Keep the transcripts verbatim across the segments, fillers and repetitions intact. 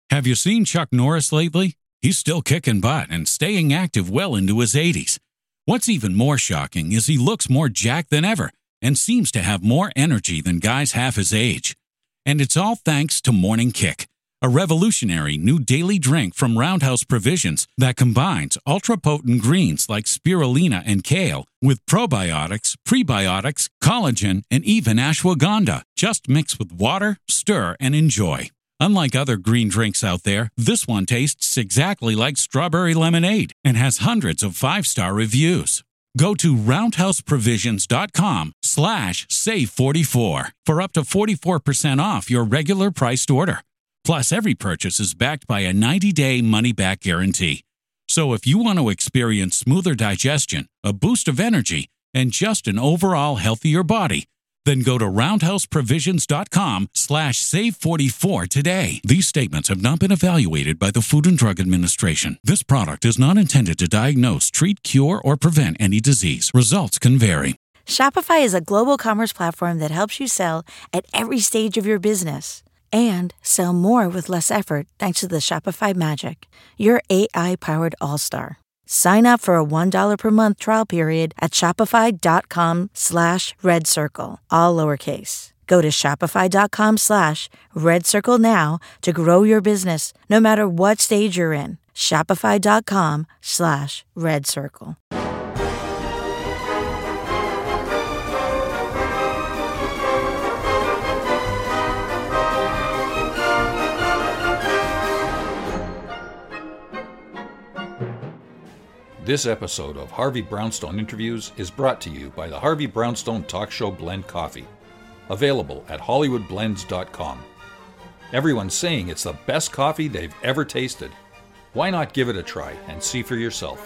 Have you seen Chuck Norris lately? He's still kicking butt and staying active well into his eighties. What's even more shocking is he looks more jacked than ever and seems to have more energy than guys half his age. And it's all thanks to Morning Kick, a revolutionary new daily drink from Roundhouse Provisions that combines ultra-potent greens like spirulina and kale with probiotics, prebiotics, collagen, and even ashwagandha. Just mix with water, stir, and enjoy. Unlike other green drinks out there, this one tastes exactly like strawberry lemonade and has hundreds of five-star reviews. Go to roundhouseprovisions.com slash save44 for up to forty-four percent off your regular priced order. Plus, every purchase is backed by a ninety-day money-back guarantee. So if you want to experience smoother digestion, a boost of energy, and just an overall healthier body, then go to roundhouseprovisions.com slash save44 today. These statements have not been evaluated by the Food and Drug Administration. This product is not intended to diagnose, treat, cure, or prevent any disease. Results can vary. Shopify is a global commerce platform that helps you sell at every stage of your business and sell more with less effort thanks to the Shopify Magic, your A I-powered all-star. Sign up for a one dollar per month trial period at shopify.com slash red circle, all lowercase. Go to shopify.com slash red circle now to grow your business, no matter what stage you're in. Shopify.com slash red circle. This episode of Harvey Brownstone Interviews is brought to you by the Harvey Brownstone Talk Show Blend Coffee, available at hollywood blends dot com. Everyone's saying it's the best coffee they've ever tasted. Why not give it a try and see for yourself?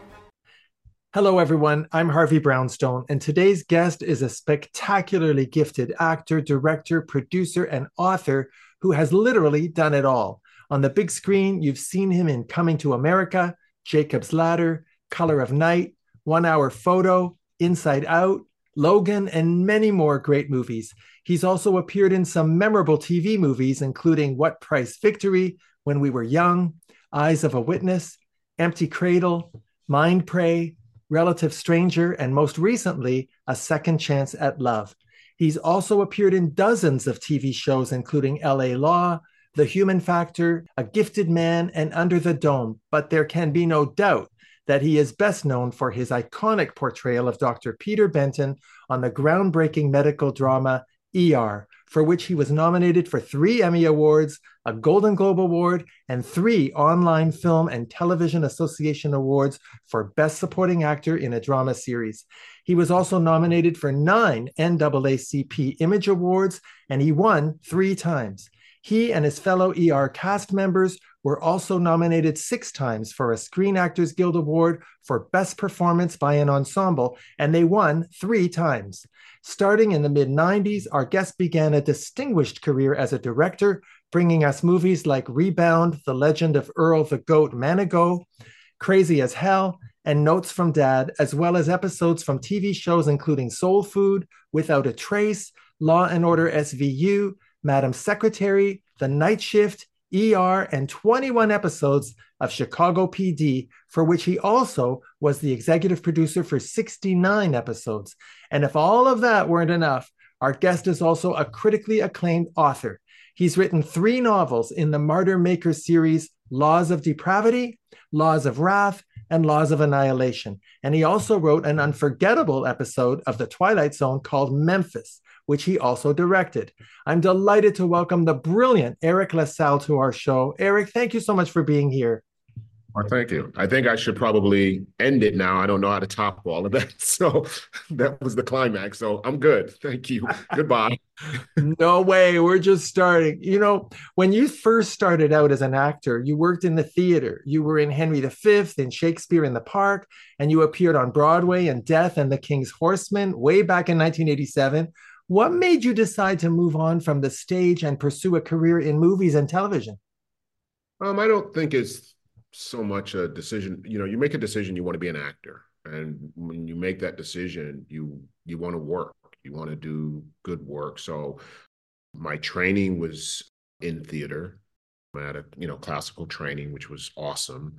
Hello, everyone. I'm Harvey Brownstone, and today's guest is a spectacularly gifted actor, director, producer, and author who has literally done it all. On the big screen, you've seen him in Coming to America, Jacob's Ladder, Color of Night, One Hour Photo, Inside Out, Logan, and many more great movies. He's also appeared in some memorable T V movies, including What Price Victory, When We Were Young, Eyes of a Witness, Empty Cradle, Mind Prey, Relative Stranger, and most recently, A Second Chance at Love. He's also appeared in dozens of T V shows, including L A Law, The Human Factor, A Gifted Man, and Under the Dome. But there can be no doubt that he is best known for his iconic portrayal of Doctor Peter Benton on the groundbreaking medical drama E R, for which he was nominated for three Emmy Awards, a Golden Globe Award, and three Online Film and Television Association Awards for Best Supporting Actor in a Drama Series. He was also nominated for nine N double A C P Image Awards, and he won three times. He and his fellow E R cast members were also nominated six times for a Screen Actors Guild Award for Best Performance by an Ensemble, and they won three times. Starting in the mid nineties, our guest began a distinguished career as a director, bringing us movies like Rebound, The Legend of Earl the Goat Manigault, Crazy as Hell, and Notes from Dad, as well as episodes from T V shows including Soul Food, Without a Trace, Law and Order S V U, Madam Secretary, The Night Shift, E R, and twenty-one episodes of Chicago P D, for which he also was the executive producer for sixty-nine episodes. And if all of that weren't enough, our guest is also a critically acclaimed author. He's written three novels in the Martyr Maker series, Laws of Depravity, Laws of Wrath, and Laws of Annihilation. And he also wrote an unforgettable episode of The Twilight Zone called Memphis, which he also directed. I'm delighted to welcome the brilliant Eric LaSalle to our show. Eric, thank you so much for being here. Well, thank you. I think I should probably end it now. I don't know how to top all of that. So that was the climax. So I'm good. Thank you. Goodbye. No way. We're just starting. You know, when you first started out as an actor, you worked in the theater. You were in Henry the Fifth, in Shakespeare in the Park, and you appeared on Broadway in Death and the King's Horseman way back in nineteen eighty-seven. What made you decide to move on from the stage and pursue a career in movies and television? Um, I don't think it's so much a decision. You know, you make a decision, you want to be an actor. And when you make that decision, you you want to work. You want to do good work. So my training was in theater. I had a, you know, classical training, which was awesome.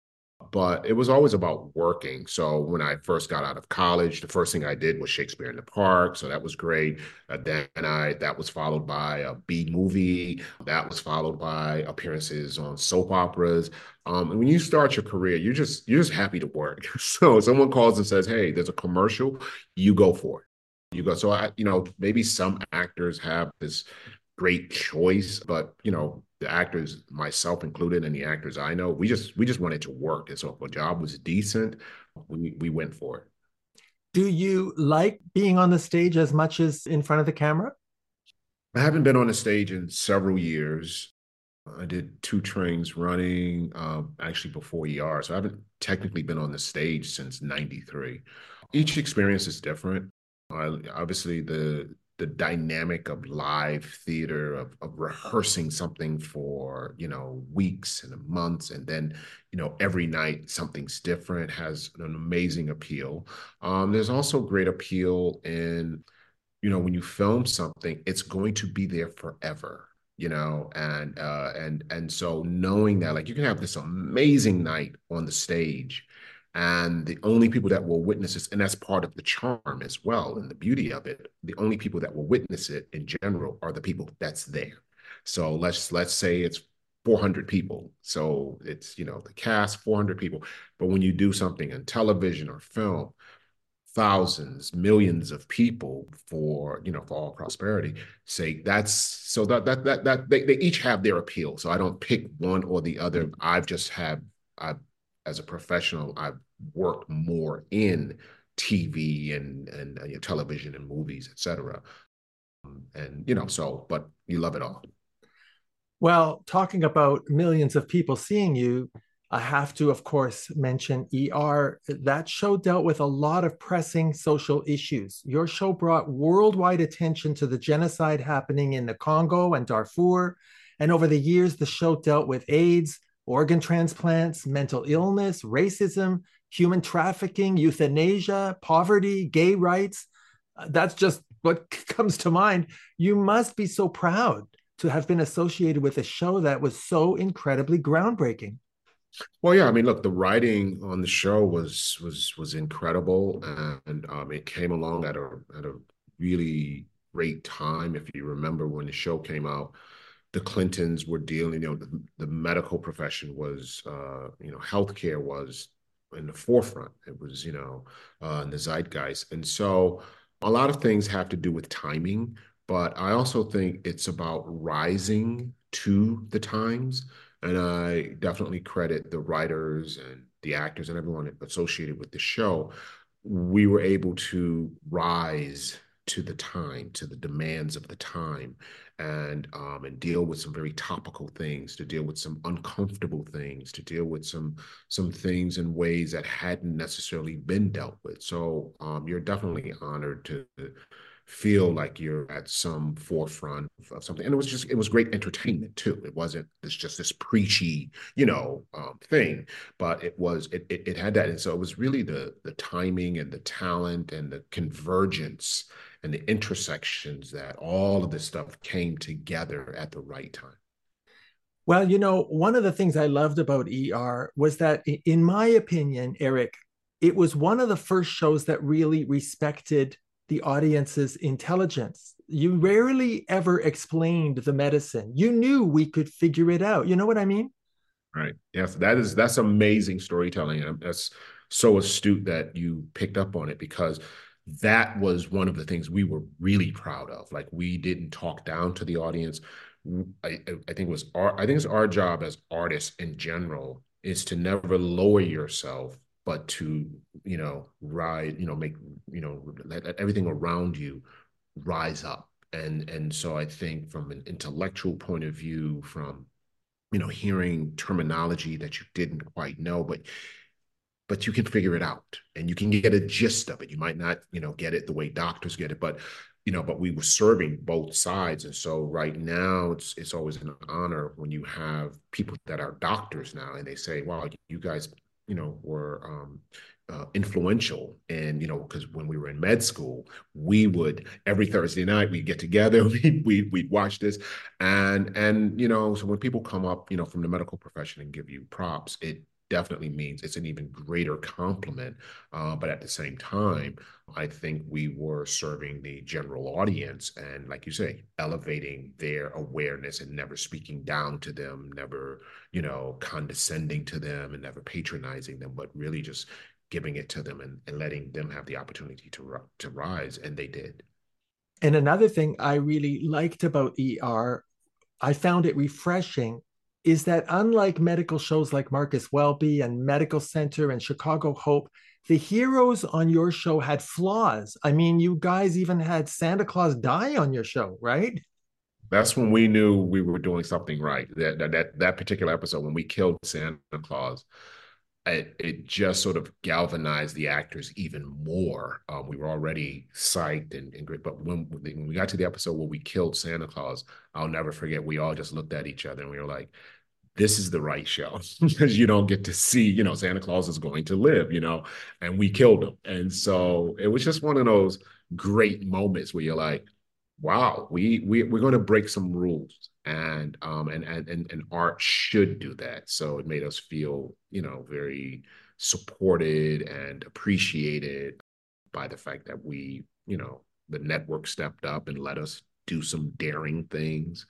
But it was always about working. So when I first got out of college, the first thing I did was Shakespeare in the Park. So that was great. Uh, then I that was followed by a B movie. That was followed by appearances on soap operas. Um, and when you start your career, you're just you're just happy to work. So if someone calls and says, "Hey, there's a commercial," you go for it. You go. So I, you know, maybe some actors have this great choice, but you know, the actors, myself included, and the actors I know, we just we just wanted to work. And so if a job was decent, we we went for it. Do you like being on the stage as much as in front of the camera? I haven't been on the stage in several years. I did two trains running, um, actually before E R. So I haven't technically been on the stage since ninety-three. Each experience is different. Uh, obviously, the the dynamic of live theater, of, of rehearsing something for, you know, weeks and months, and then, you know, every night something's different, has an amazing appeal. Um, there's also great appeal in, you know, when you film something, it's going to be there forever, you know, and uh, and and so knowing that, like, you can have this amazing night on the stage, and the only people that will witness this, and that's part of the charm as well, and the beauty of it, the only people that will witness it in general are the people that's there. So let's let's say it's four hundred people. So it's, you know, the cast, four hundred people. But when you do something in television or film, thousands, millions of people for, you know, for all prosperity sake, that's so that that that that they, they each have their appeal. So I don't pick one or the other. I've just had I've as a professional, I've worked more in T V and and uh, you know, television and movies, et cetera. Um, and you know, so but you love it all. Well, talking about millions of people seeing you, I have to, of course, mention E R. That show dealt with a lot of pressing social issues. Your show brought worldwide attention to the genocide happening in the Congo and Darfur. And over the years, the show dealt with AIDS, organ transplants, mental illness, racism, human trafficking, euthanasia, poverty, gay rights. Uh, That's just what comes to mind. You must be so proud to have been associated with a show that was so incredibly groundbreaking. Well, yeah, I mean, look, the writing on the show was was was incredible, and um, it came along at a at a really great time. If you remember when the show came out, the Clintons were dealing, you know, the, the medical profession was, uh, you know, healthcare was in the forefront. It was, you know, uh, in the zeitgeist. And so a lot of things have to do with timing, but I also think it's about rising to the times. And I definitely credit the writers and the actors and everyone associated with the show. We were able to rise to the time, to the demands of the time, and um, and deal with some very topical things, to deal with some uncomfortable things, to deal with some some things in ways that hadn't necessarily been dealt with. So um, you're definitely honored to feel like you're at some forefront of something. And it was just, it was great entertainment too. It wasn't this just this preachy, you know, um, thing, but it was, it, it, it had that. And so it was really the, the timing and the talent and the convergence and the intersections that all of this stuff came together at the right time. Well, you know, one of the things I loved about E R was that, in my opinion, Eric, it was one of the first shows that really respected the audience's intelligence. You rarely ever explained the medicine. You knew we could figure it out. You know what I mean? Right. Yes, that is that's amazing storytelling. And that's so astute that you picked up on it, because that was one of the things we were really proud of. Like, we didn't talk down to the audience. I, I think it was our I think it's our job as artists in general is to never lower yourself, but to, you know, ride, you know, make, you know, let, let everything around you rise up. And and so I think from an intellectual point of view, from, you know, hearing terminology that you didn't quite know, but but you can figure it out and you can get a gist of it. You might not, you know, get it the way doctors get it, but you know, but we were serving both sides. And so right now it's it's always an honor when you have people that are doctors now and they say, wow, you guys you know, were um, uh, influential. And, you know, because when we were in med school, we would, every Thursday night, we'd get together, we'd, we'd, we'd watch this. And, and, you know, so when people come up, you know, from the medical profession and give you props, it definitely means it's an even greater compliment. Uh, but at the same time, I think we were serving the general audience and, like you say, elevating their awareness and never speaking down to them, never, you know, condescending to them and never patronizing them, but really just giving it to them and, and letting them have the opportunity to, to rise. And they did. And another thing I really liked about E R, I found it refreshing, is that unlike medical shows like Marcus Welby and Medical Center and Chicago Hope, the heroes on your show had flaws. I mean, you guys even had Santa Claus die on your show, right? That's when we knew we were doing something right. That that that particular episode, when we killed Santa Claus, it, it just sort of galvanized the actors even more. Um, we were already psyched and, and great, but when, when we got to the episode where we killed Santa Claus, I'll never forget. We all just looked at each other and we were like, this is the right show, because you don't get to see, you know, Santa Claus is going to live, you know, and we killed him. And so it was just one of those great moments where you're like, wow, we, we, we're going to break some rules. And, um, and, and, and art should do that. So it made us feel, you know, very supported and appreciated by the fact that we, you know, the network stepped up and let us do some daring things.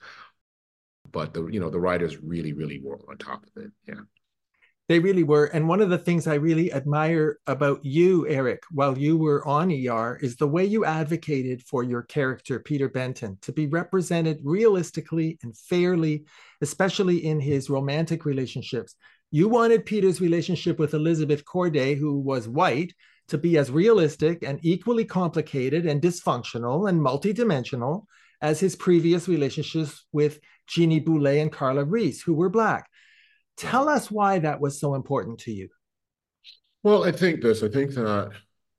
But the, you know, the writers really, really were on top of it. Yeah. They really were. And one of the things I really admire about you, Eric, while you were on E R, is the way you advocated for your character, Peter Benton, to be represented realistically and fairly, especially in his romantic relationships. You wanted Peter's relationship with Elizabeth Corday, who was white, to be as realistic and equally complicated and dysfunctional and multidimensional as his previous relationships with Jeannie Boulet and Carla Reese, who were Black. Tell us why that was so important to you. Well, I think this, I think that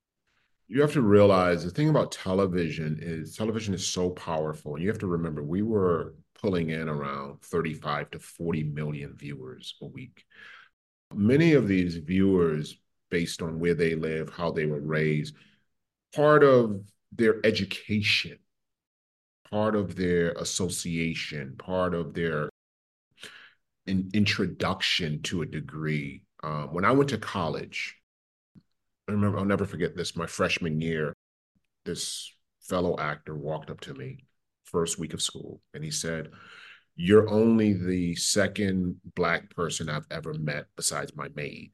you have to realize the thing about television is television is so powerful. And you have to remember, we were pulling in around thirty-five to forty million viewers a week. Many of these viewers, based on where they live, how they were raised, part of their education, part of their association, part of their in, introduction to a degree. Um, when I went to college, I remember, I'll never forget this, my freshman year, this fellow actor walked up to me first week of school and he said, "You're only the second Black person I've ever met besides my maid."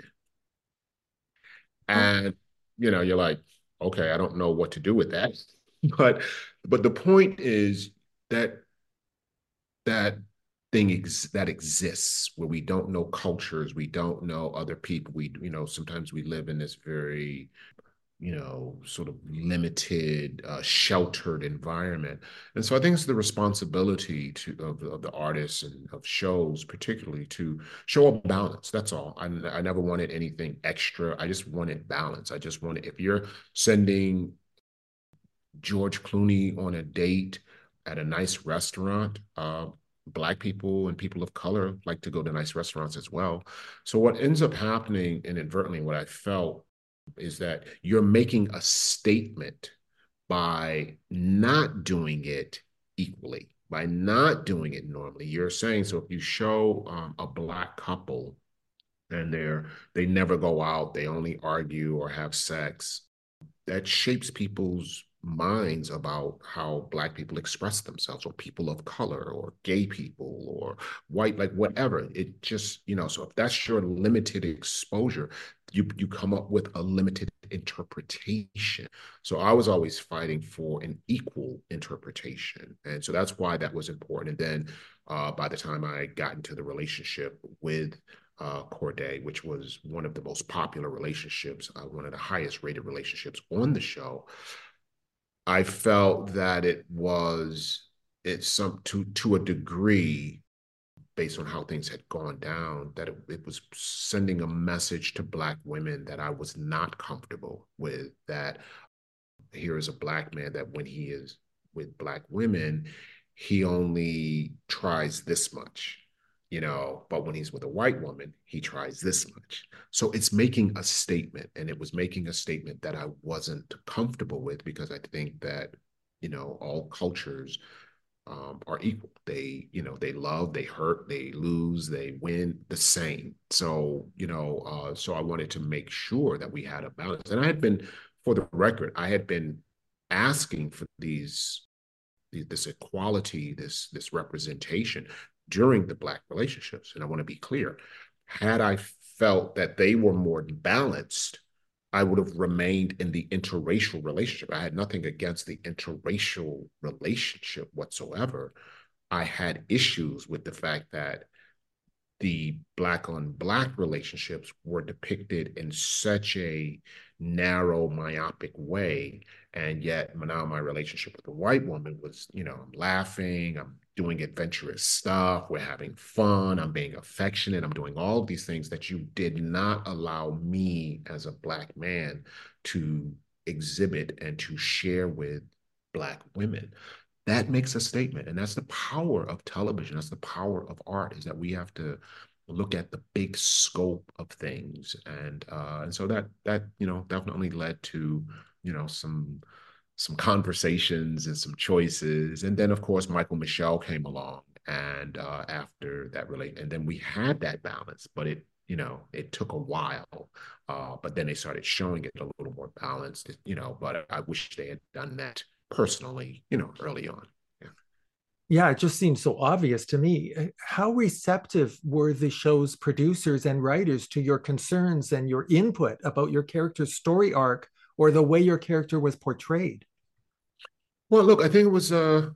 And, you know, you're like, okay, I don't know what to do with that. But but the point is that that thing ex that exists where we don't know cultures, we don't know other people. We, you know, sometimes we live in this very, you know, sort of limited, uh, sheltered environment. And so I think it's the responsibility to of, of the artists and of shows, particularly, to show a balance. That's all. I, I never wanted anything extra. I just wanted balance. I just wanted, if you're sending George Clooney on a date at a nice restaurant, uh, Black people and people of color like to go to nice restaurants as well. So what ends up happening inadvertently, what I felt, is that you're making a statement by not doing it equally, by not doing it normally. You're saying, so if you show um, a Black couple and they're, they never go out, they only argue or have sex, that shapes people's minds about how Black people express themselves, or people of color, or gay people, or white, like whatever. It just, you know, so if that's your limited exposure, you you come up with a limited interpretation. So I was always fighting for an equal interpretation. And so that's why that was important. And then uh, by the time I got into the relationship with Uh, Corday, which was one of the most popular relationships, uh, one of the highest rated relationships on the show, I felt that it was, it's some to to a degree, based on how things had gone down, that it, it was sending a message to Black women that I was not comfortable with. That here is a Black man that when he is with Black women, he only tries this much. you know, but when he's with a white woman, he tries this much. So it's making a statement, and it was making a statement that I wasn't comfortable with, because I think that, you know, all cultures um, are equal. They, you know, they love, they hurt, they lose, they win the same. So, you know, uh, so I wanted to make sure that we had a balance. And I had been, for the record, I had been asking for these, this equality, this, this representation during the Black relationships. And I want to be clear, had I felt that they were more balanced, I would have remained in the interracial relationship. I had nothing against the interracial relationship whatsoever. I had issues with the fact that the Black on Black relationships were depicted in such a narrow, myopic way. And yet now my relationship with the white woman was, you know, I'm laughing, I'm doing adventurous stuff, we're having fun, I'm being affectionate, I'm doing all of these things that you did not allow me as a Black man to exhibit and to share with Black women. That makes a statement. And that's the power of television. That's the power of art, is that we have to look at the big scope of things. And uh, and so that that, you know, definitely led to, you know, some some conversations and some choices. And then of course Michael Michelle came along, and uh, after that really, and then we had that balance, but it, you know, it took a while. Uh, but then they started showing it a little more balanced, you know, but I wish they had done that personally, you know, early on. Yeah. Yeah, it just seems so obvious to me. How receptive were the show's producers and writers to your concerns and your input about your character's story arc or the way your character was portrayed? Well, look, I think it was, uh,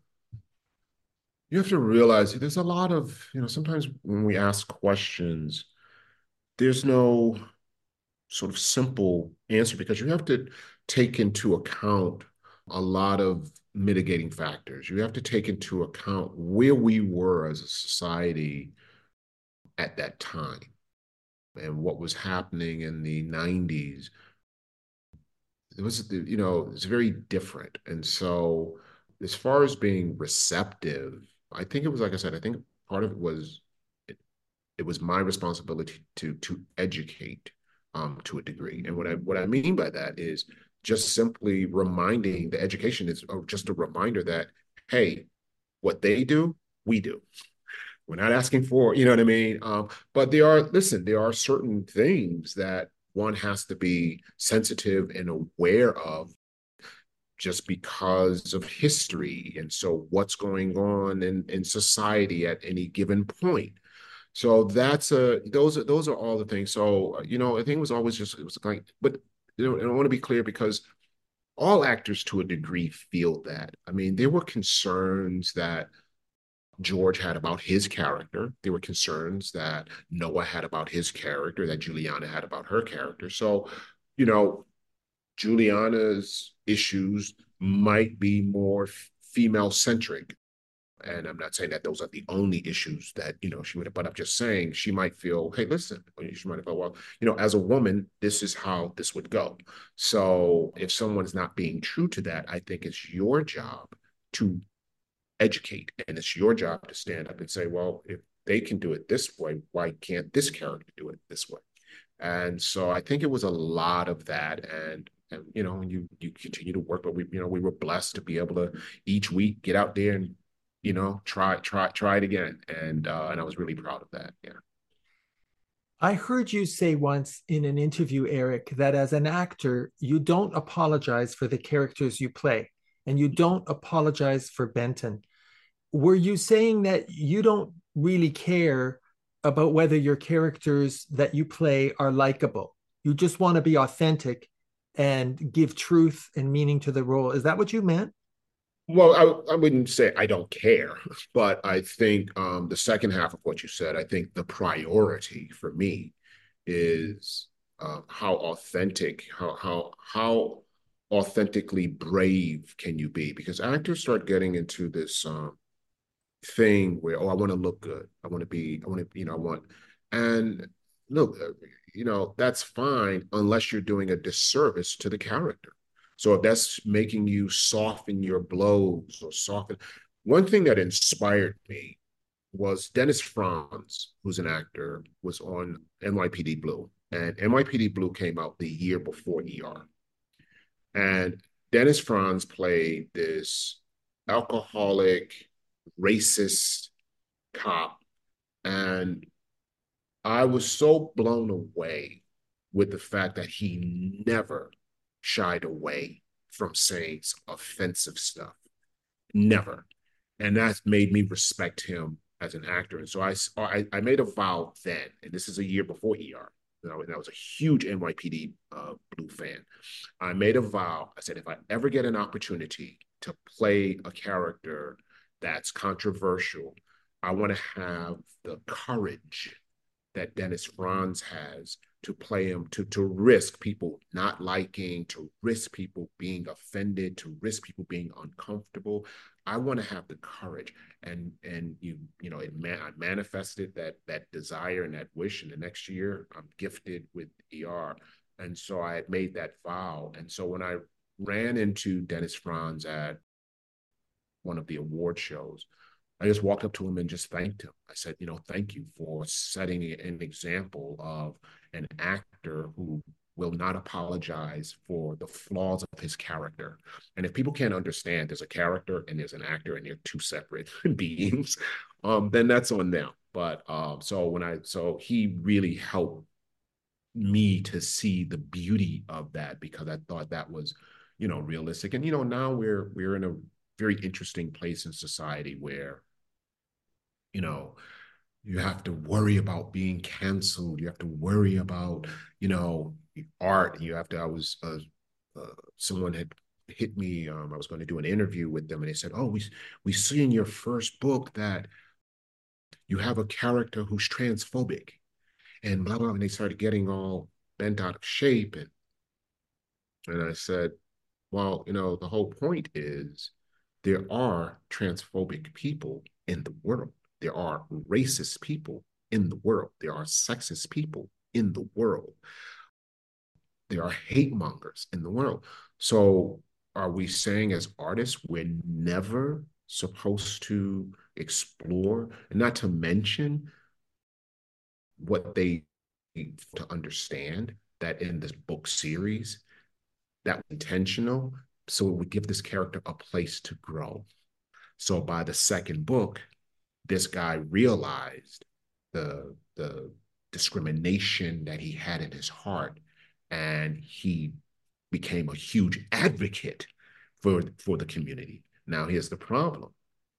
you have to realize there's a lot of, you know, sometimes when we ask questions, there's no sort of simple answer, because you have to take into account a lot of mitigating factors. You have to take into account where we were as a society at that time and what was happening in the nineties. It was, you know, it's very different. And so as far as being receptive, I think it was, like I said, I think part of it was, it, it was my responsibility to to educate um, to a degree. And what I what I mean by that is just simply reminding, the education is just a reminder that, hey, what they do, we do. We're not asking for, you know what I mean? Um, but there are, listen, there are certain things that one has to be sensitive and aware of, just because of history. And so what's going on in, in society at any given point. So that's a, those are, those are all the things. So, you know, I think it was always just, it was like, but you know, and I want to be clear, because all actors to a degree feel that. I mean, there were concerns that George had about his character. There were concerns that Noah had about his character, that Juliana had about her character. So, you know, Juliana's issues might be more female centric. And I'm not saying that those are the only issues that, you know, she would have, but I'm just saying she might feel, hey, listen, she might have felt, well, you know, as a woman, this is how this would go. So if someone's not being true to that, I think it's your job to educate, and it's your job to stand up and say, well, if they can do it this way, why can't this character do it this way? And so I think it was a lot of that. And, and you know, you you continue to work, but we, you know, we were blessed to be able to each week get out there and, you know, try, try, try it again. And uh, and I was really proud of that. Yeah. I heard you say once in an interview, Eric, that as an actor, you don't apologize for the characters you play, and you don't apologize for Benton. Were you saying that you don't really care about whether your characters that you play are likable? You just want to be authentic and give truth and meaning to the role. Is that what you meant? Well, I, I wouldn't say I don't care, but I think um, the second half of what you said, I think the priority for me is uh, how authentic, how how how authentically brave can you be? Because actors start getting into this um, thing where, oh, I want to look good, I want to be, I want to, you know, I want, and look, uh, you know, that's fine unless you're doing a disservice to the character. So if that's making you soften your blows or soften, one thing that inspired me was Dennis Franz, who's an actor, was on N Y P D Blue. And N Y P D Blue came out the year before E R. And Dennis Franz played this alcoholic, racist cop. And I was so blown away with the fact that he never shied away from saying offensive stuff. Never. And that's made me respect him as an actor. And so I, I, I made a vow then, and this is a year before E R. You know, and I was a huge N Y P D uh, Blue fan. I made a vow. I said, if I ever get an opportunity to play a character that's controversial, I want to have the courage that Dennis Franz has to play him, to, to risk people not liking, to risk people being offended, to risk people being uncomfortable. I want to have the courage. And and you you know, it man, I manifested that that desire and that wish. And the next year, I'm gifted with E R. And so I had made that vow. And so when I ran into Dennis Franz at one of the award shows, I just walked up to him and just thanked him. I said, you know, thank you for setting an example of an actor who will not apologize for the flaws of his character. And if people can't understand there's a character and there's an actor and they're two separate beings, um, then that's on them. But um, so when I, so he really helped me to see the beauty of that, because I thought that was, you know, realistic. And, you know, now we're, we're in a very interesting place in society where, you know, you have to worry about being canceled. You have to worry about, you know, art. You have to, I was, uh, uh, someone had hit me. Um, I was going to do an interview with them, and they said, oh, we, we see in your first book that you have a character who's transphobic and blah, blah. And they started getting all bent out of shape. And, and I said, well, you know, the whole point is there are transphobic people in the world. There are racist people in the world. There are sexist people in the world. There are hate mongers in the world. So are we saying as artists, we're never supposed to explore, and not to mention what they need to understand, that in this book series, that was intentional, so it would give this character a place to grow. So by the second book, this guy realized the, the discrimination that he had in his heart, and he became a huge advocate for, for the community. Now, here's the problem.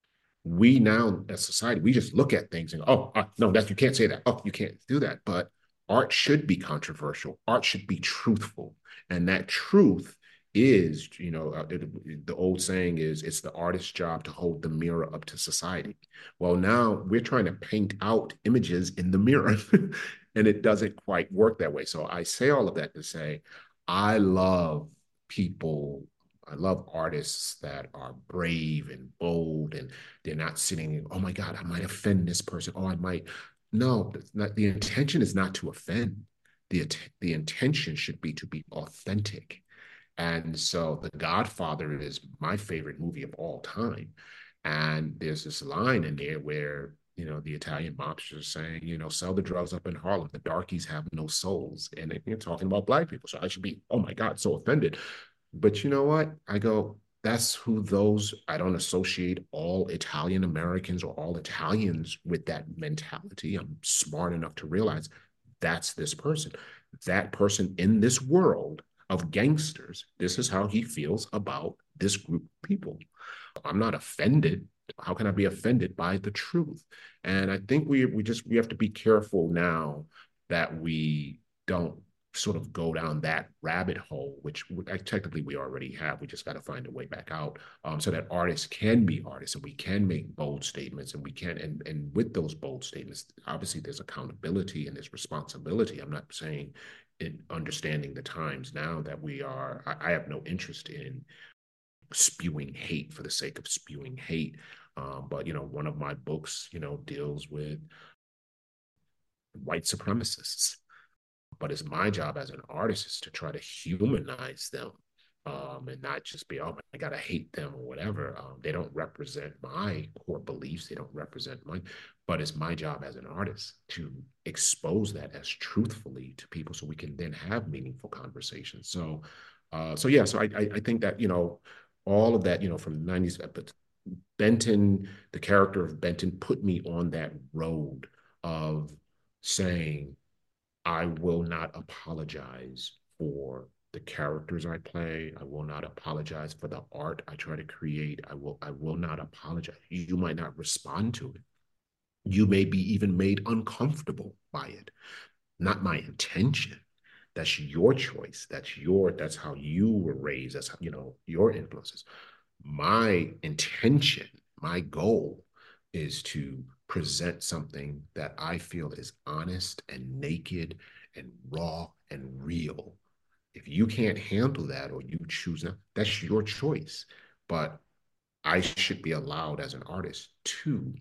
We now, as society, we just look at things and, oh, uh, no, that you can't say that. Oh, you can't do that. But art should be controversial. Art should be truthful. And that truth is, you know, uh, it, the old saying is, it's the artist's job to hold the mirror up to society. Well, now we're trying to paint out images in the mirror, and it doesn't quite work that way. So I say all of that to say, I love people, I love artists that are brave and bold, and they're not sitting, oh my God, I might offend this person. Oh, I might. No, not, the intention is not to offend. The, the intention should be to be authentic. And so The Godfather is my favorite movie of all time. And there's this line in there where, you know, the Italian mobsters are saying, you know, sell the drugs up in Harlem. The darkies have no souls. And they're talking about Black people. So I should be, oh my God, so offended. But you know what? I go, that's who those, I don't associate all Italian Americans or all Italians with that mentality. I'm smart enough to realize that's this person. That person in this world of gangsters, this is how he feels about this group of people. I'm not offended. How can I be offended by the truth? And I think we we just we have to be careful now that we don't sort of go down that rabbit hole, which technically we already have. We just got to find a way back out, um, so that artists can be artists, and we can make bold statements, and we can, and, and with those bold statements, obviously there's accountability and there's responsibility. I'm not saying in understanding the times now that we are, I, I have no interest in spewing hate for the sake of spewing hate. Um, but, you know, one of my books, you know, deals with white supremacists. But it's my job as an artist is to try to humanize them um, and not just be, oh my God, I hate them or whatever. Um, they don't represent my core beliefs. They don't represent mine, but it's my job as an artist to expose that as truthfully to people so we can then have meaningful conversations. So, uh, so yeah, so I, I, I think that, you know, all of that, you know, from the nineties, but Benton, the character of Benton put me on that road of saying, I will not apologize for the characters I play. I will not apologize for the art I try to create. I will I will not apologize. You might not respond to it. You may be even made uncomfortable by it. Not my intention. That's your choice. That's your, that's how you were raised. That's how, you know, your influences. My intention, my goal is to present something that I feel is honest and naked and raw and real. If you can't handle that or you choose not, that's your choice. But I should be allowed as an artist to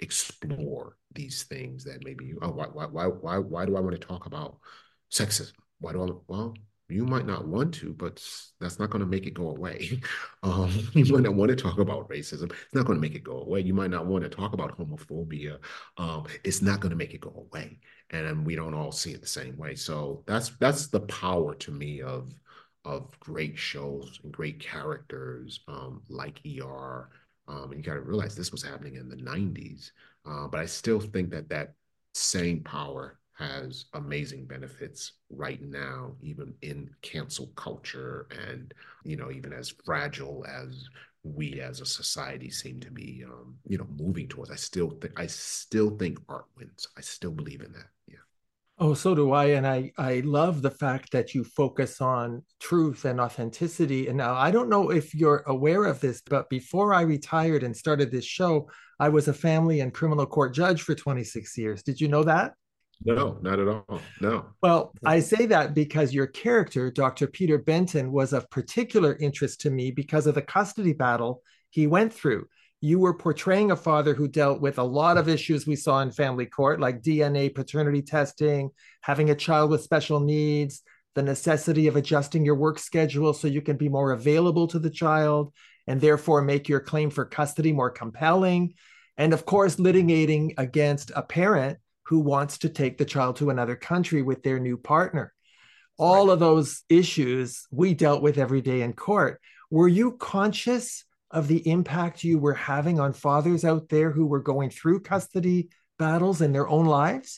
explore these things that maybe you, oh, why, why, why, why, why do I want to talk about sexism? Why do I, well, you might not want to, but that's not going to make it go away. Um, you might not want to talk about racism. It's not going to make it go away. You might not want to talk about homophobia. Um, it's not going to make it go away. And um, we don't all see it the same way. So that's that's the power to me of of great shows and great characters um, like E R. Um, and you got to realize this was happening in the nineties. Uh, but I still think that that same power has amazing benefits right now, even in cancel culture, and you know, even as fragile as we as a society seem to be, um, you know, moving towards. I still think I still think art wins. I still believe in that. Yeah. Oh, so do I. And I, I love the fact that you focus on truth and authenticity. And now I don't know if you're aware of this, but before I retired and started this show, I was a family and criminal court judge for twenty-six years. Did you know that? No, not at all. No. Well, I say that because your character, Doctor Peter Benton, was of particular interest to me because of the custody battle he went through. You were portraying a father who dealt with a lot of issues we saw in family court, like D N A paternity testing, having a child with special needs, the necessity of adjusting your work schedule so you can be more available to the child and therefore make your claim for custody more compelling. And of course, litigating against a parent who wants to take the child to another country with their new partner. All of those issues we dealt with every day in court. Were you conscious of the impact you were having on fathers out there who were going through custody battles in their own lives?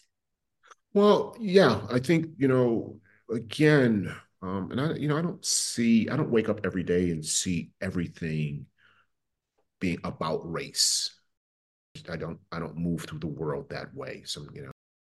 Well, yeah, I think, you know, again, um, and I, you know, I don't see, I don't wake up every day and see everything being about race. I don't, I don't move through the world that way. So, you know,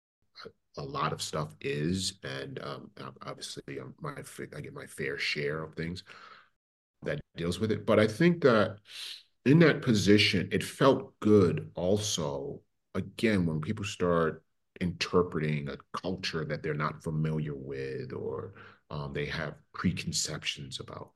a lot of stuff is, and um, obviously um, my, I get my fair share of things that deals with it. But I think that in that position, it felt good also, again, when people start interpreting a culture that they're not familiar with, or um, they have preconceptions about.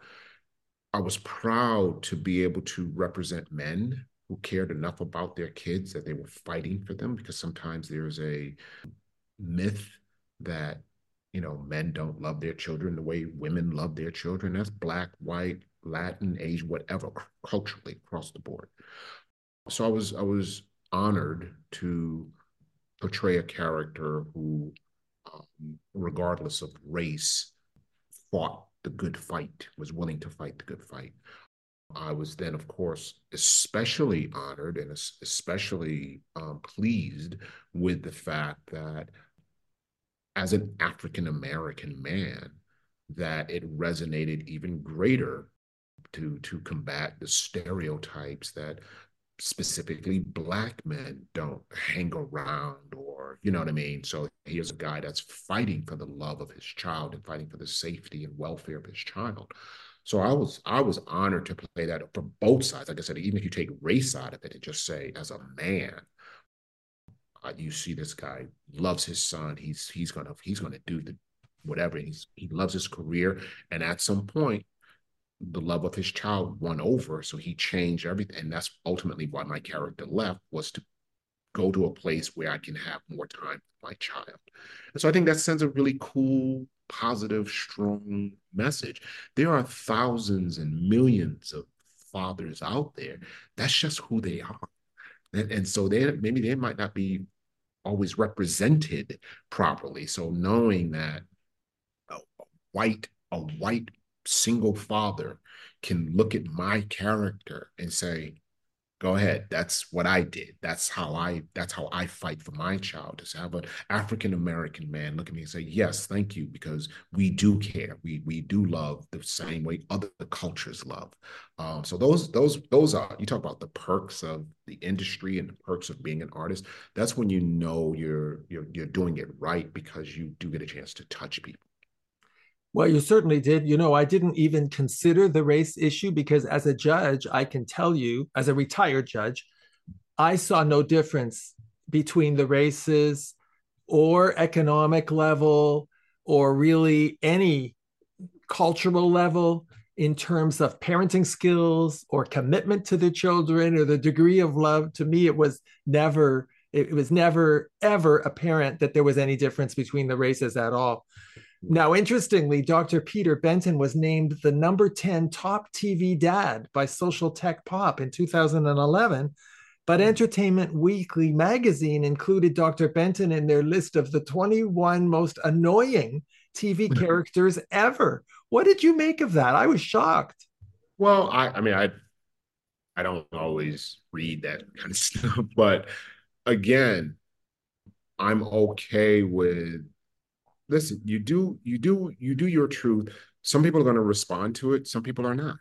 I was proud to be able to represent men who cared enough about their kids that they were fighting for them, because sometimes there's a myth that, you know, men don't love their children the way women love their children. That's Black, white, Latin, Asian, whatever, culturally across the board. So I was I was honored to portray a character who, um, regardless of race, fought the good fight, was willing to fight the good fight. I was then, of course, especially honored and especially um, pleased with the fact that as an African-American man, that it resonated even greater to, to combat the stereotypes that specifically Black men don't hang around, or, you know what I mean? So here's a guy that's fighting for the love of his child and fighting for the safety and welfare of his child. So I was I was honored to play that for both sides. Like I said, even if you take race out of it and just say, as a man, uh, you see this guy loves his son. He's he's gonna he's gonna do the whatever. He's he loves his career, and at some point, the love of his child won over, so he changed everything. And that's ultimately why my character left, was to go to a place where I can have more time with my child. And so I think that sends a really cool, positive, strong message. There are thousands and millions of fathers out there. That's just who they are. And, and so they maybe they might not be always represented properly. So knowing that a white, a white single father can look at my character and say, go ahead. That's what I did. That's how I that's how I fight for my child. To have an African American man look at me and say, yes, thank you, because we do care. We we do love the same way other cultures love. Um, so those those those are, you talk about the perks of the industry and the perks of being an artist. That's when you know you're you're you're doing it right, because you do get a chance to touch people. Well, you certainly did. You know, I didn't even consider the race issue because as a judge, I can tell you, as a retired judge, I saw no difference between the races or economic level or really any cultural level in terms of parenting skills or commitment to the children or the degree of love. To me, it was never, it was never, ever apparent that there was any difference between the races at all. Now, interestingly, Doctor Peter Benton was named the number ten top T V dad by Social Tech Pop in two thousand eleven, but Entertainment Weekly magazine included Doctor Benton in their list of the twenty-one most annoying T V characters ever. What did you make of that? I was shocked. Well, I, I mean, I I don't always read that kind of stuff, but again, I'm okay with, listen, you do, you do, you do your truth. Some people are going to respond to it. Some people are not.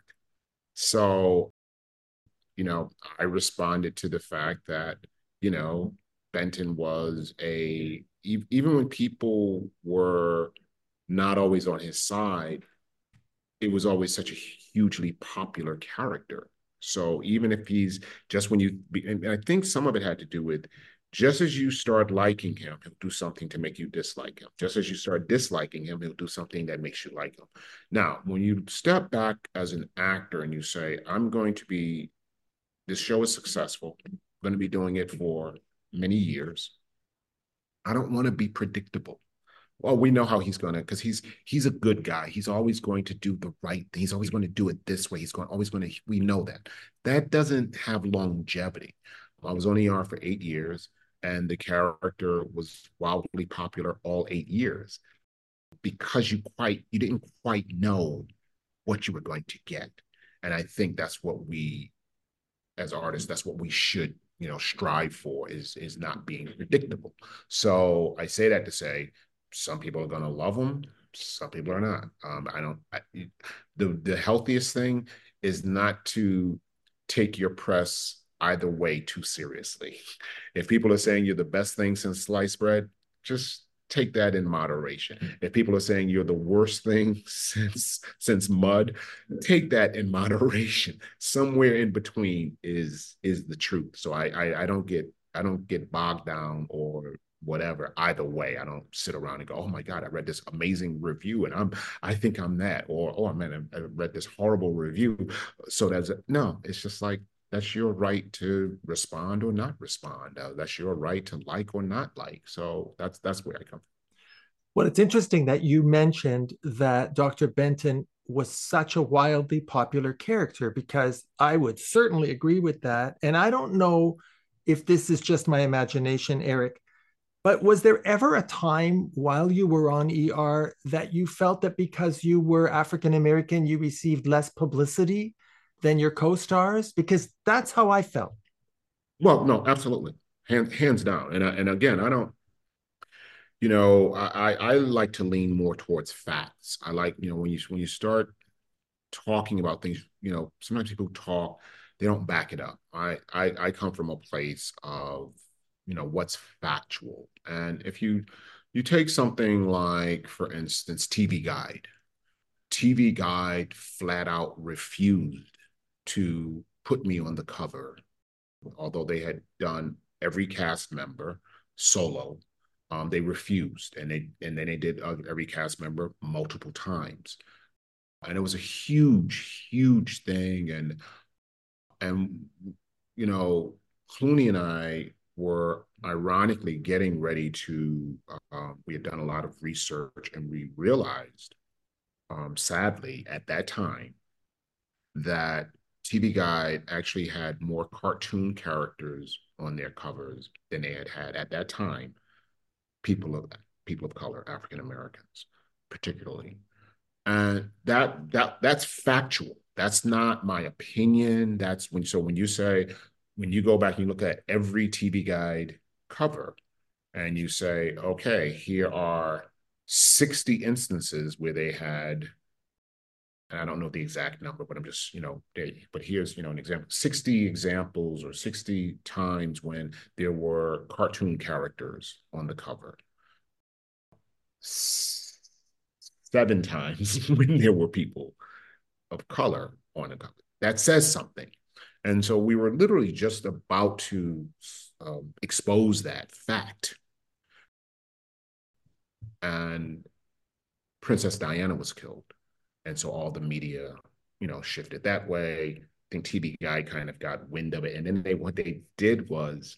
So, you know, I responded to the fact that, you know, Benton was a, even when people were not always on his side, it was always such a hugely popular character. So even if he's just when you, and I think some of it had to do with, just as you start liking him, he'll do something to make you dislike him. Just as you start disliking him, he'll do something that makes you like him. Now, when you step back as an actor and you say, I'm going to be, this show is successful, I'm going to be doing it for many years, I don't want to be predictable. Well, we know how he's going to, because he's he's a good guy. He's always going to do the right thing. He's always going to do it this way. He's going always going to, we know that. That doesn't have longevity. I was on E R for eight years, and the character was wildly popular all eight years because you quite, you didn't quite know what you were going to get. And I think that's what we, as artists, that's what we should, you know, strive for, is, is not being predictable. So I say that to say, some people are going to love them. Some people are not. Um, I don't, I, the, the healthiest thing is not to take your press either way too seriously. If people are saying you're the best thing since sliced bread, just take that in moderation. If people are saying you're the worst thing since, since mud, take that in moderation. Somewhere in between is, is the truth. So I, I, I don't get, I don't get bogged down or whatever either way. I don't sit around and go, oh my God, I read this amazing review and I'm I think I'm that, or oh man, I read this horrible review, so that's it. No, it's just like, that's your right to respond or not respond. Uh, that's your right to like or not like. So that's that's where I come from. Well, it's interesting that you mentioned that Doctor Benton was such a wildly popular character, because I would certainly agree with that. And I don't know if this is just my imagination, Eric, but was there ever a time while you were on E R that you felt that because you were African American, you received less publicity than your co-stars? Because that's how I felt. Well, no, absolutely. Hands, hands down. And, and again, I don't, you know, I, I like to lean more towards facts. I like, you know, when you, when you start talking about things, you know, sometimes people talk, they don't back it up. I, I, I come from a place of, you know, what's factual. And if you you take something like, for instance, T V Guide, T V Guide flat out refused to put me on the cover, although they had done every cast member solo. Um, they refused, and they and then they did every cast member multiple times, and it was a huge, huge thing. And and you know, Clooney and I were ironically getting ready to, uh, we had done a lot of research, and we realized um, sadly, at that time, that T V Guide actually had more cartoon characters on their covers than they had had at that time, people of people of color, African Americans, particularly. And that that that's factual. That's not my opinion. That's when so when you say when you go back and you look at every T V Guide cover and you say, okay, here are sixty instances where they had, and I don't know the exact number, but I'm just, you know, they, but here's, you know, an example, sixty examples or sixty times when there were cartoon characters on the cover. Seven times when there were people of color on the cover. That says something. And so we were literally just about to um, expose that fact. And Princess Diana was killed. And so all the media, you know, shifted that way. I think T V Guide kind of got wind of it. And then they what they did was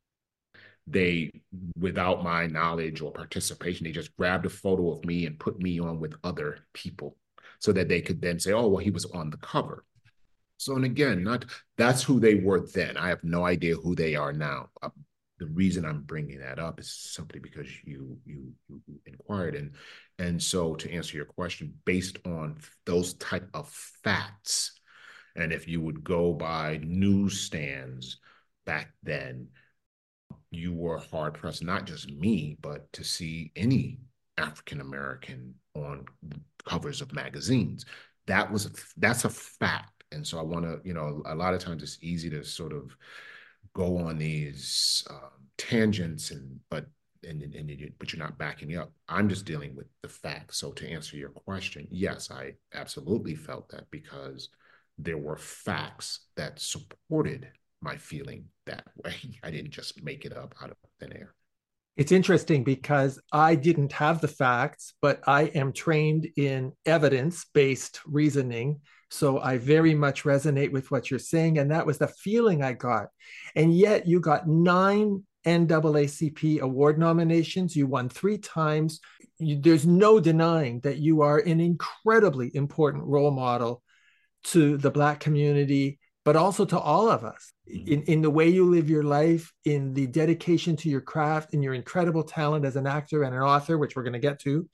they, without my knowledge or participation, they just grabbed a photo of me and put me on with other people so that they could then say, oh, well, he was on the cover. So, and again, not that's who they were then. I have no idea who they are now. Uh, the reason I'm bringing that up is simply because you, you you inquired, and and so to answer your question, based on those type of facts, and if you would go by newsstands back then, you were hard pressed, not just me, but to see any African American on covers of magazines. That was a, that's a fact. And so I want to, you know, a lot of times it's easy to sort of go on these um, tangents, and but and, and you, but you're not backing up. I'm just dealing with the facts. So to answer your question, yes, I absolutely felt that because there were facts that supported my feeling that way. I didn't just make it up out of thin air. It's interesting because I didn't have the facts, but I am trained in evidence-based reasoning. So I very much resonate with what you're saying. And that was the feeling I got. And yet you got nine N double A C P award nominations. You won three times. You, there's no denying that you are an incredibly important role model to the Black community, but also to all of us in, in the way you live your life, in the dedication to your craft, in your incredible talent as an actor and an author, which we're going to get to.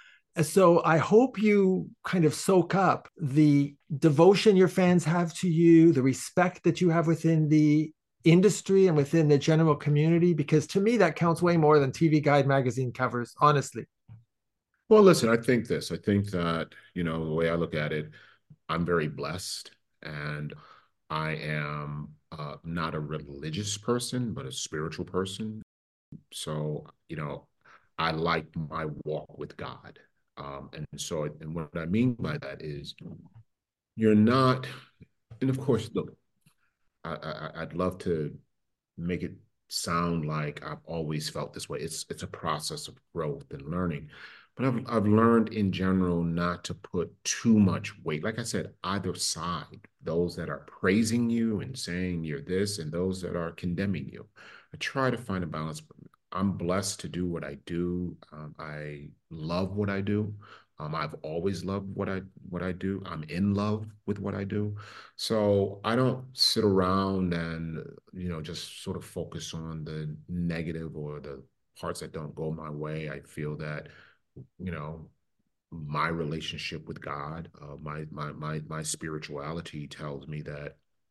So I hope you kind of soak up the devotion your fans have to you, the respect that you have within the industry and within the general community, because to me, that counts way more than T V Guide magazine covers, honestly. Well, listen, I think this, I think that, you know, the way I look at it, I'm very blessed, and I am uh, not a religious person, but a spiritual person. So, you know, I like my walk with God. Um, and so, and what I mean by that is you're not, and of course, look, I, I, I'd love to make it sound like I've always felt this way. It's it's a process of growth and learning. But I've I've learned in general not to put too much weight. Like I said, either side, those that are praising you and saying you're this, and those that are condemning you. I try to find a balance. I'm blessed to do what I do. Um, I love what I do. Um, I've always loved what I what I do. I'm in love with what I do. So I don't sit around and, you know, just sort of focus on the negative or the parts that don't go my way. I feel that, you know, my relationship with God, uh, my my my my spirituality tells me that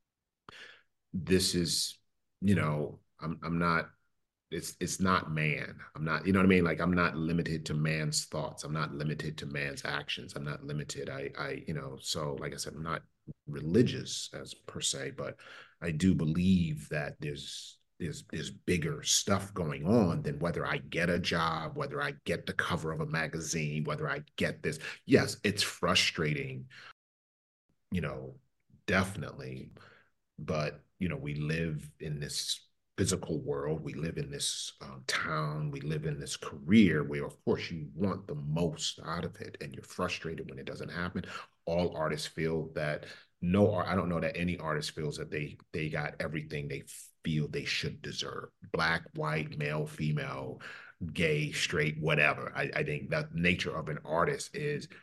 this is, you know, I'm I'm not it's it's not man. I'm not, you know what I mean? Like, I'm not limited to man's thoughts. I'm not limited to man's actions. I'm not limited. I I, you know, so like I said, I'm not religious as per se, but I do believe that there's there's there's bigger stuff going on than whether I get a job, whether I get the cover of a magazine, whether I get this. Yes, it's frustrating, you know, definitely. But, you know, we live in this physical world. We live in this um, town. We live in this career where, of course, you want the most out of it, and you're frustrated when it doesn't happen. All artists feel that no, I don't know that any artist feels that they they got everything they feel they should deserve. Black, white, male, female, gay, straight, whatever. I, I think that nature of an artist is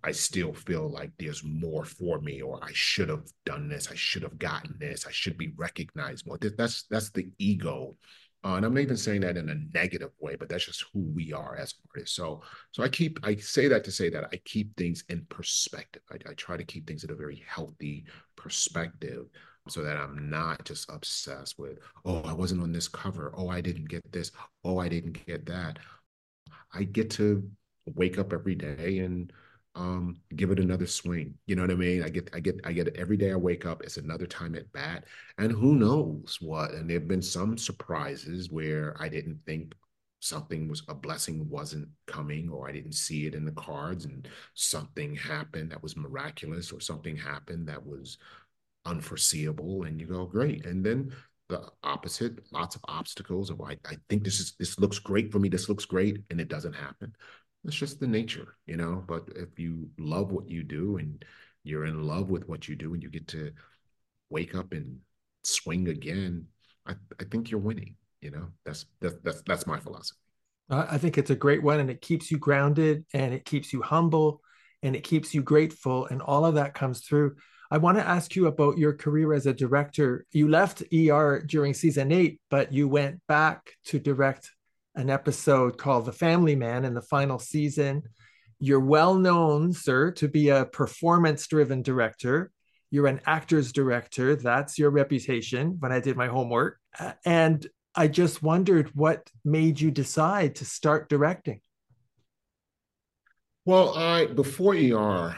I still feel like there's more for me, or I should have done this, I should have gotten this, I should be recognized more. That's that's the ego. Uh, and I'm not even saying that in a negative way, but that's just who we are as artists. So, so I keep I say that to say that I keep things in perspective. I, I try to keep things at a very healthy perspective, so that I'm not just obsessed with, oh, I wasn't on this cover, oh, I didn't get this, oh, I didn't get that. I get to wake up every day and um, give it another swing. You know what I mean? I get, I get, I get it every day I wake up. It's another time at bat, and who knows what? And there've been some surprises where I didn't think something was a blessing wasn't coming, or I didn't see it in the cards, and something happened that was miraculous, or something happened that was unforeseeable, and you go, great. And then the opposite, lots of obstacles of, I, I think this is this looks great for me, this looks great, and it doesn't happen. It's just the nature, you know. But if you love what you do and you're in love with what you do, and you get to wake up and swing again, I, I think you're winning. You know, that's that's that's that's my philosophy. Uh, I think it's a great one, and it keeps you grounded, and it keeps you humble, and it keeps you grateful, and all of that comes through. I want to ask you about your career as a director. You left E R during season eight, but you went back to direct an episode called The Family Man in the final season. You're well known, sir, to be a performance-driven director. You're an actor's director. That's your reputation when I did my homework. Uh, And I just wondered what made you decide to start directing. Well, I before E R,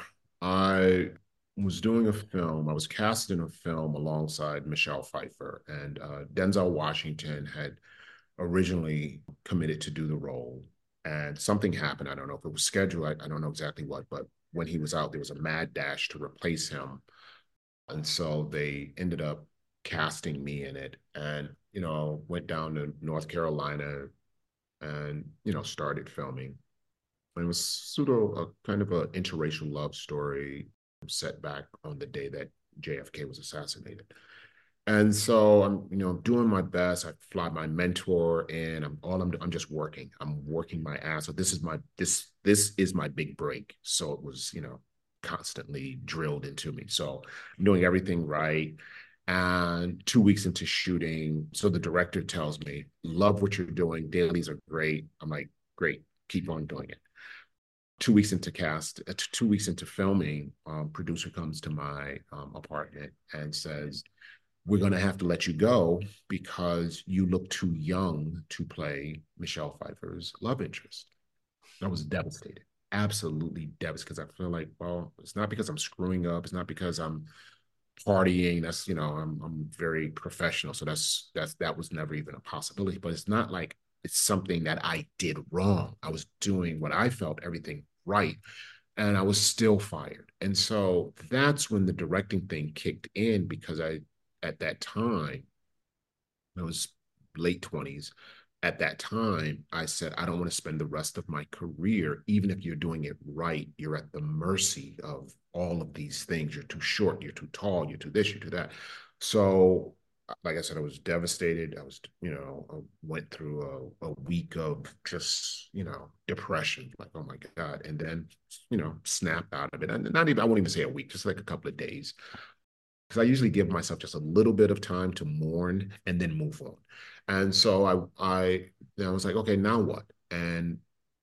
I was doing a film. I was cast in a film alongside Michelle Pfeiffer, and uh, Denzel Washington had originally committed to do the role, and something happened. I don't know if it was scheduled. I, I don't know exactly what, but when he was out, there was a mad dash to replace him, and so they ended up casting me in it. And you know, went down to North Carolina and you know started filming. It was pseudo a kind of an interracial love story set back on the day that J F K was assassinated. And so I'm, you know, doing my best. I fly my mentor in. I'm all I'm I'm just working. I'm working my ass. So this is my this this is my big break. So it was, you know, constantly drilled into me. So I'm doing everything right. And two weeks into shooting, so the director tells me, love what you're doing. Dailies are great. I'm like, great, keep on doing it. Two weeks into cast, uh, two weeks into filming, um, producer comes to my um, apartment and says, we're going to have to let you go because you look too young to play Michelle Pfeiffer's love interest. I was devastated, absolutely devastated, because I feel like, well, it's not because I'm screwing up. It's not because I'm partying. That's, you know, I'm I'm very professional. So that's that's that was never even a possibility. But it's not like it's something that I did wrong. I was doing what I felt everything right, and I was still fired. And so that's when the directing thing kicked in, because I, at that time, I was late twenties. At that time, I said, I don't want to spend the rest of my career, even if you're doing it right, you're at the mercy of all of these things. You're too short, you're too tall, you're too this, you're too that. So, like I said, I was devastated. I was, you know, I went through a, a week of just, you know, depression, like, oh my God. And then, you know, snapped out of it. And not even, I won't even say a week, just like a couple of days. Because I usually give myself just a little bit of time to mourn and then move on. And so I, I, I was like, okay, now what? And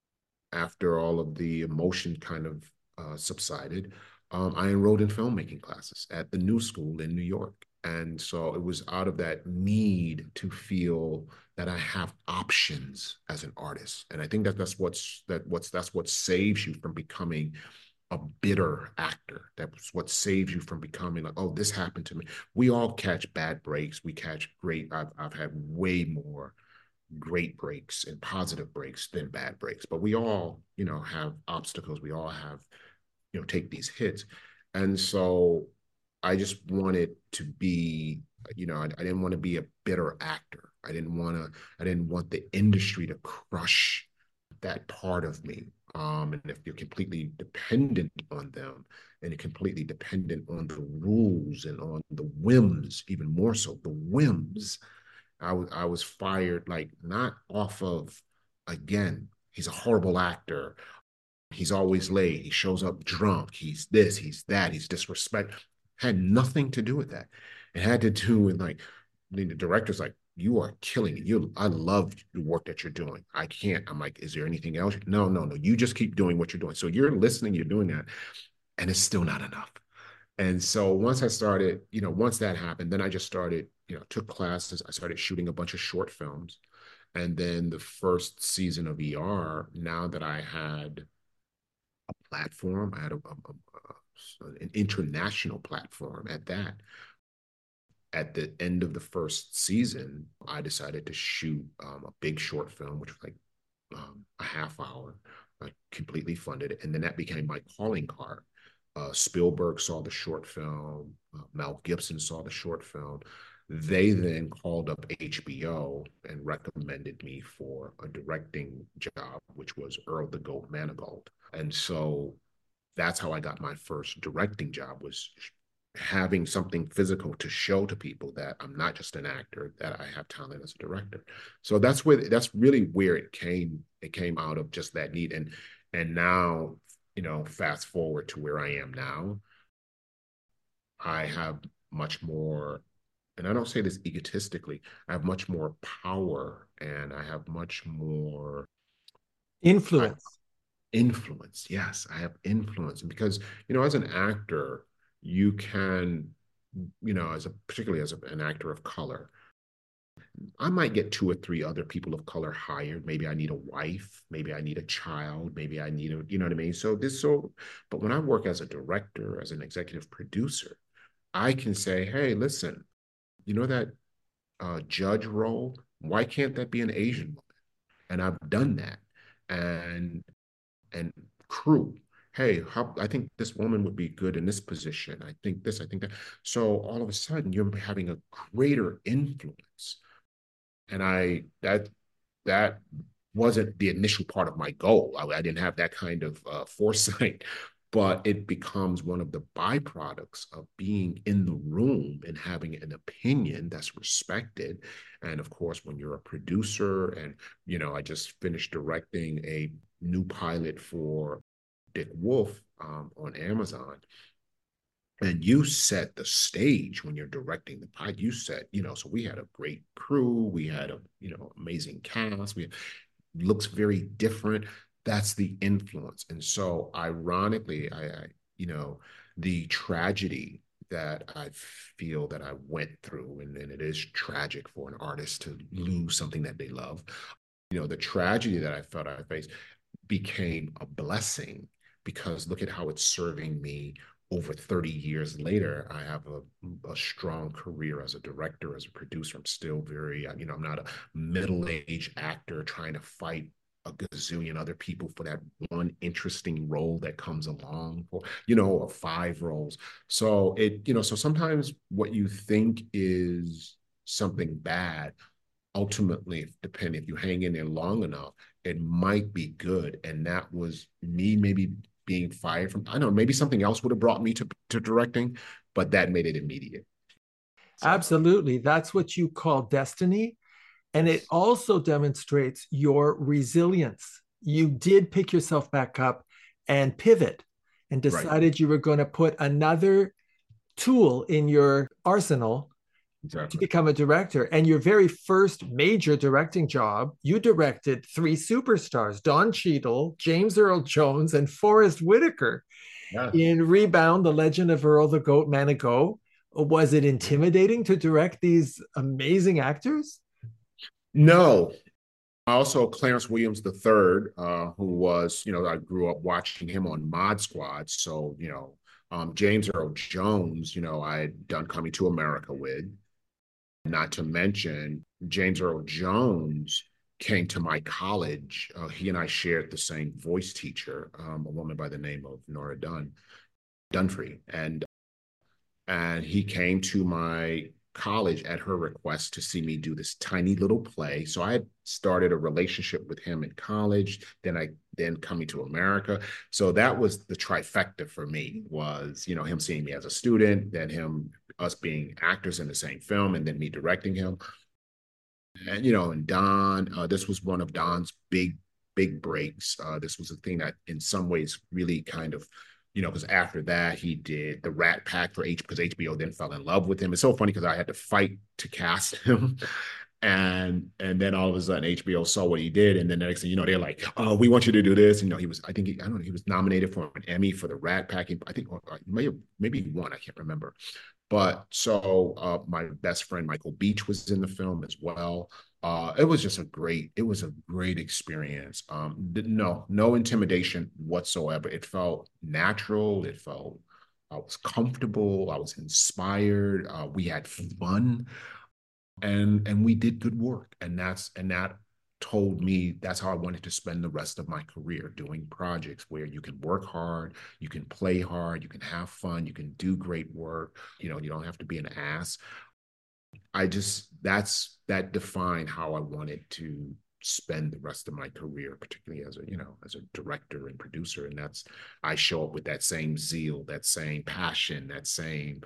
after all of the emotion kind of uh, subsided, um, I enrolled in filmmaking classes at the New School in New York. And so it was out of that need to feel that I have options as an artist. And I think that that's what's that what's that's what saves you from becoming a bitter actor. That's what saves you from becoming like, oh, this happened to me. We all catch bad breaks. We catch great. I've I've had way more great breaks and positive breaks than bad breaks. But we all, you know, have obstacles. We all have, you know, take these hits. And so I just wanted to be, you know, I, I didn't want to be a bitter actor. I didn't want to, I didn't want the industry to crush that part of me. Um, and if you're completely dependent on them and you're completely dependent on the rules and on the whims, even more so, the whims, I was I was fired, like not off of, again, he's a horrible actor. He's always late. He shows up drunk. He's this, he's that, he's disrespect. Had nothing to do with that. It had to do with like the director's like, you are killing it. You, I love the work that you're doing. I can't. I'm like, is there anything else? No, no, no. You just keep doing what you're doing. So you're listening, you're doing that, and it's still not enough. And so once I started, you know, once that happened, then I just started, you know, took classes. I started shooting a bunch of short films. And then the first season of E R, now that I had a platform, I had a, a, a, an international platform at that. At the end of the first season, I decided to shoot um, a big short film, which was like um, a half hour. I completely funded it. And then that became my calling card. Uh, Spielberg saw the short film. Uh, Mel Gibson saw the short film. They then called up H B O and recommended me for a directing job, which was Earl the Goat Manigault. And so that's how I got my first directing job, was having something physical to show to people that I'm not just an actor, that I have talent as a director. So that's where that's really where it came. It came out of just that need. And and now, you know, fast forward to where I am now, I have much more, and I don't say this egotistically, I have much more power and I have much more Influence. I, influence. Yes, I have influence. Because, you know, as an actor, you can, you know, as a particularly as a, an actor of color, I might get two or three other people of color hired. Maybe I need a wife. Maybe I need a child. Maybe I need a, you know what I mean? So this, so, but when I work as a director, as an executive producer, I can say, hey, listen, you know that uh, judge role? Why can't that be an Asian woman? And I've done that. And, and crew, hey, how, I think this woman would be good in this position. I think this, I think that. So all of a sudden you're having a greater influence. And I, that, that wasn't the initial part of my goal. I, I didn't have that kind of uh, foresight, but it becomes one of the byproducts of being in the room and having an opinion that's respected. And of course, when you're a producer, and, you know, I just finished directing a new pilot for Dick Wolf um, on Amazon. And you set the stage when you're directing the pilot. You set, you know, so we had a great crew. We had a, you know, amazing cast. We looks very different. That's the influence. And so ironically, I, I you know, the tragedy that I feel that I went through, and, and it is tragic for an artist to lose something that they love. You know, the tragedy that I felt I faced became a blessing, because look at how it's serving me. Over thirty years later, I have a, a strong career as a director, as a producer. I'm still very, you know, I'm not a middle-aged actor trying to fight a gazillion other people for that one interesting role that comes along, or, you know, or five roles. So it, you know, so sometimes what you think is something bad, ultimately, depending if you hang in there long enough, it might be good. And that was me maybe being fired from, I don't know, maybe something else would have brought me to, to directing, but that made it immediate. So. Absolutely. That's what you call destiny. And it also demonstrates your resilience. You did pick yourself back up and pivot and decided right. you were going to put another tool in your arsenal exactly. to become a director. And your very first major directing job, you directed three superstars, Don Cheadle, James Earl Jones, and Forrest Whitaker yeah. in Rebound, The Legend of Earl the Goat Manigault. Was it intimidating to direct these amazing actors? No. Also, Clarence Williams the third, uh, who was, you know, I grew up watching him on Mod Squad. So, you know, um, James Earl Jones, you know, I had done Coming to America with. Not to mention, James Earl Jones came to my college. Uh, he and I shared the same voice teacher, um, a woman by the name of Nora Dunn, Dunfrey. And, and he came to my college at her request to see me do this tiny little play. So I had started a relationship with him in college, then I then coming to America. So that was the trifecta for me, was, you know, him seeing me as a student, then him, us being actors in the same film, and then me directing him. And, you know, and Don, uh, this was one of Don's big big breaks. Uh, this was a thing that in some ways really kind of, you know, because after that he did the Rat Pack for H, because H B O then fell in love with him. It's so funny because I had to fight to cast him. And and then all of a sudden H B O saw what he did, and then the next thing you know, they're like, "Oh, we want you to do this." And, you know, he was, I think, he, I don't know, he was nominated for an Emmy for the Rat Pack. I think, or maybe maybe he won. I can't remember. But so uh, my best friend Michael Beach was in the film as well. Uh, it was just a great, it was a great experience. Um, no, no intimidation whatsoever. It felt natural. It felt, I was comfortable. I was inspired. Uh, we had fun. And and we did good work, and that's and that told me that's how I wanted to spend the rest of my career, doing projects where you can work hard, you can play hard, you can have fun, you can do great work. You know, you don't have to be an ass. I just that's that defined how I wanted to spend the rest of my career, particularly as a, you know, as a director and producer. And that's, I show up with that same zeal, that same passion, that same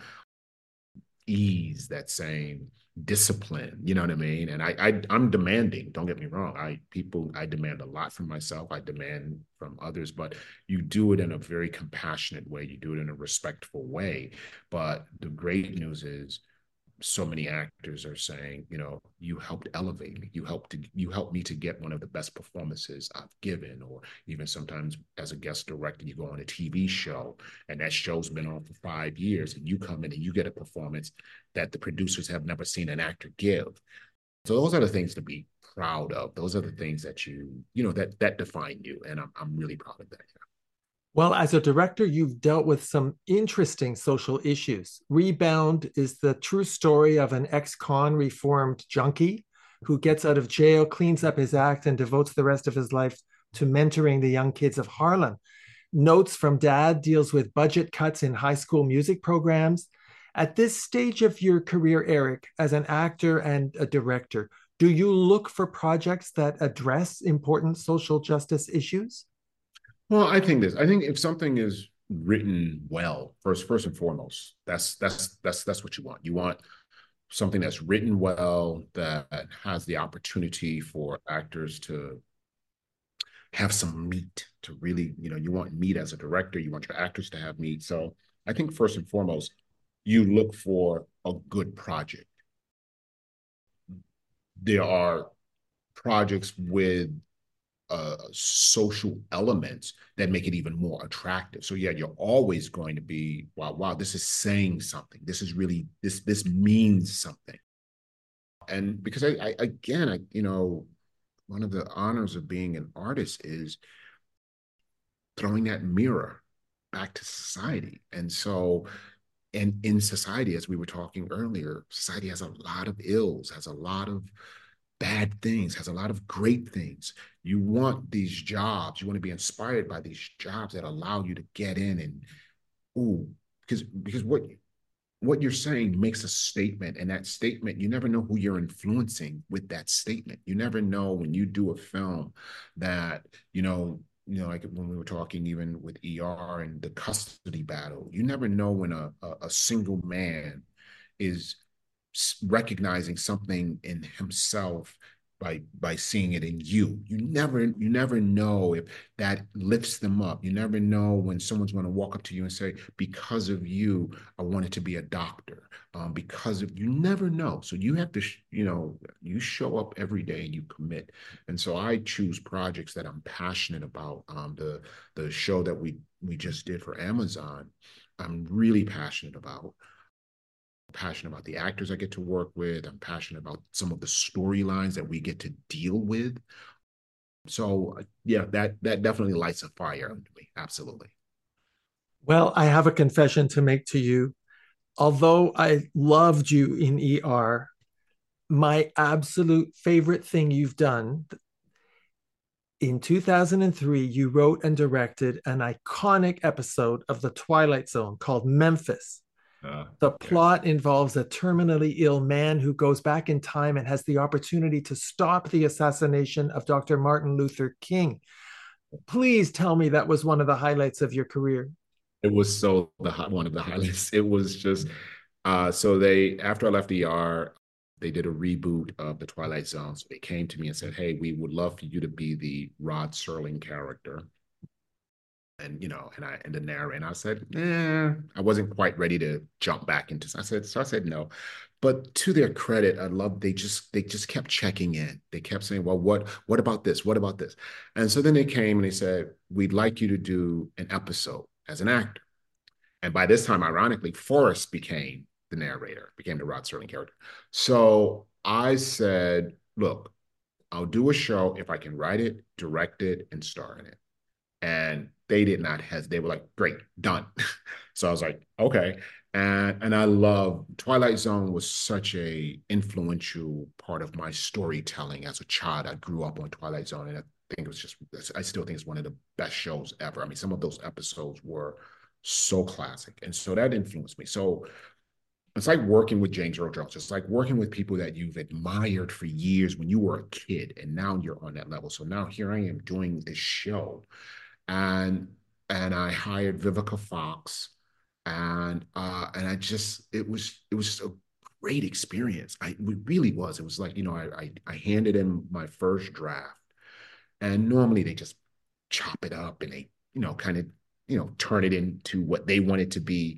ease, that same discipline, you know what I mean? And I, I I'm demanding, don't get me wrong. I people I demand a lot from myself. I demand from others, but you do it in a very compassionate way. You do it in a respectful way. But the great news is so many actors are saying, you know, you helped elevate me. You helped to you helped me to get one of the best performances I've given. Or even sometimes as a guest director, you go on a T V show and that show's been on for five years and you come in and you get a performance that the producers have never seen an actor give. So those are the things to be proud of. Those are the things that you, you know, that that define you. And I'm I'm really proud of that. Yeah. Well, as a director, you've dealt with some interesting social issues. Rebound is the true story of an ex-con reformed junkie who gets out of jail, cleans up his act, and devotes the rest of his life to mentoring the young kids of Harlem. Notes from Dad deals with budget cuts in high school music programs. At this stage of your career, Eric, as an actor and a director, do you look for projects that address important social justice issues? Well, I think this. I think if something is written well, first, first and foremost, that's that's that's that's what you want. You want something that's written well, that has the opportunity for actors to have some meat, to really, you know, you want meat as a director. You want your actors to have meat. So I think first and foremost, you look for a good project. There are projects with uh, social elements that make it even more attractive. So yeah, you're always going to be, wow, wow, this is saying something. This is really, this, this means something. And because I, I again, I, you know, one of the honors of being an artist is throwing that mirror back to society. And so, and in society, as we were talking earlier, society has a lot of ills, has a lot of bad things, has a lot of great things. You want these jobs, you want to be inspired by these jobs that allow you to get in and, ooh, because because what what you're saying makes a statement, and that statement, you never know who you're influencing with that statement. You never know when you do a film that, you know, you know, like when we were talking even with E R and the custody battle, you never know when a, a, a single man is recognizing something in himself by by seeing it in you. You never you never know if that lifts them up. You never know when someone's going to walk up to you and say, because of you, I wanted to be a doctor. Um, because of, you never know. So you have to, you know, you show up every day and you commit. And so I choose projects that I'm passionate about. Um, the the show that we we just did for Amazon, I'm really passionate about. Passionate about the actors I get to work with. I'm passionate about some of the storylines that we get to deal with. So yeah, that that definitely lights a fire under me. Absolutely. Well, I have a confession to make to you. Although I loved you in E R, my absolute favorite thing you've done, in two thousand three, you wrote and directed an iconic episode of The Twilight Zone called Memphis. Uh, the plot yeah. involves a terminally ill man who goes back in time and has the opportunity to stop the assassination of Doctor Martin Luther King. Please tell me that was one of the highlights of your career. It was so the one of the highlights. It was just uh, so they after I left E R, they did a reboot of The Twilight Zone. So they came to me and said, hey, we would love for you to be the Rod Serling character. And, you know, and I, and the narrator, and I said, eh, I wasn't quite ready to jump back into, I said, so I said, no. But to their credit, I love, they just, they just kept checking in. They kept saying, well, what, what about this? What about this? And so then they came and they said, we'd like you to do an episode as an actor. And by this time, ironically, Forrest became the narrator, became the Rod Serling character. So I said, look, I'll do a show if I can write it, direct it, and star in it. And they did not hesitate. They were like, great, done. So I was like, okay. And, and I love, Twilight Zone was such a influential part of my storytelling as a child. I grew up on Twilight Zone, and I think it was just, I still think it's one of the best shows ever. I mean, some of those episodes were so classic. And so that influenced me. So it's like working with James Earl Jones. It's like working with people that you've admired for years when you were a kid, and now you're on that level. So now here I am doing this show. And and I hired Vivica Fox, and uh, and I just it was it was just a great experience. I it really was. It was like, you know, I, I I handed in my first draft, and normally they just chop it up and they, you know, kind of, you know, turn it into what they want it to be.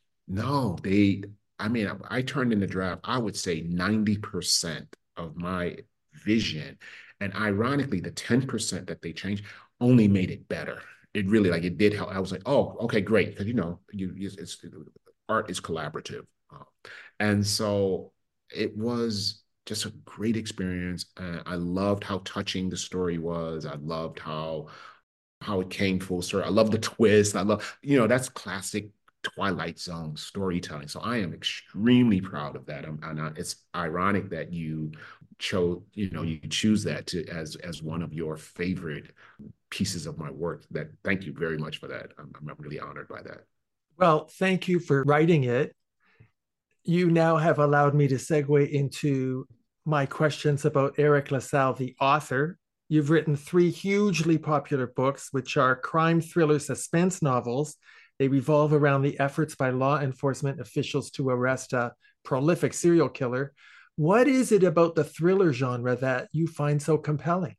No, they. I mean, I, I turned in the draft, I would say ninety percent of my vision, and ironically, the ten percent that they changed only made it better. It really, like, it did help. I was like, oh, okay, great. Because, you know, you, it's, it's, art is collaborative. Uh, and so it was just a great experience. Uh, I loved how touching the story was. I loved how, how it came full circle. I love the twist. I love, you know, that's classic Twilight Zone storytelling. So I am extremely proud of that. I'm, and I, it's ironic that you chose, you know, you choose that to as as one of your favorite pieces of my work. That, thank you very much for that. I'm, I'm really honored by that. Well, thank you for writing it. You now have allowed me to segue into my questions about Eric LaSalle, the author. You've written three hugely popular books, which are crime thriller suspense novels. They revolve around the efforts by law enforcement officials to arrest a prolific serial killer. What is it about the thriller genre that you find so compelling?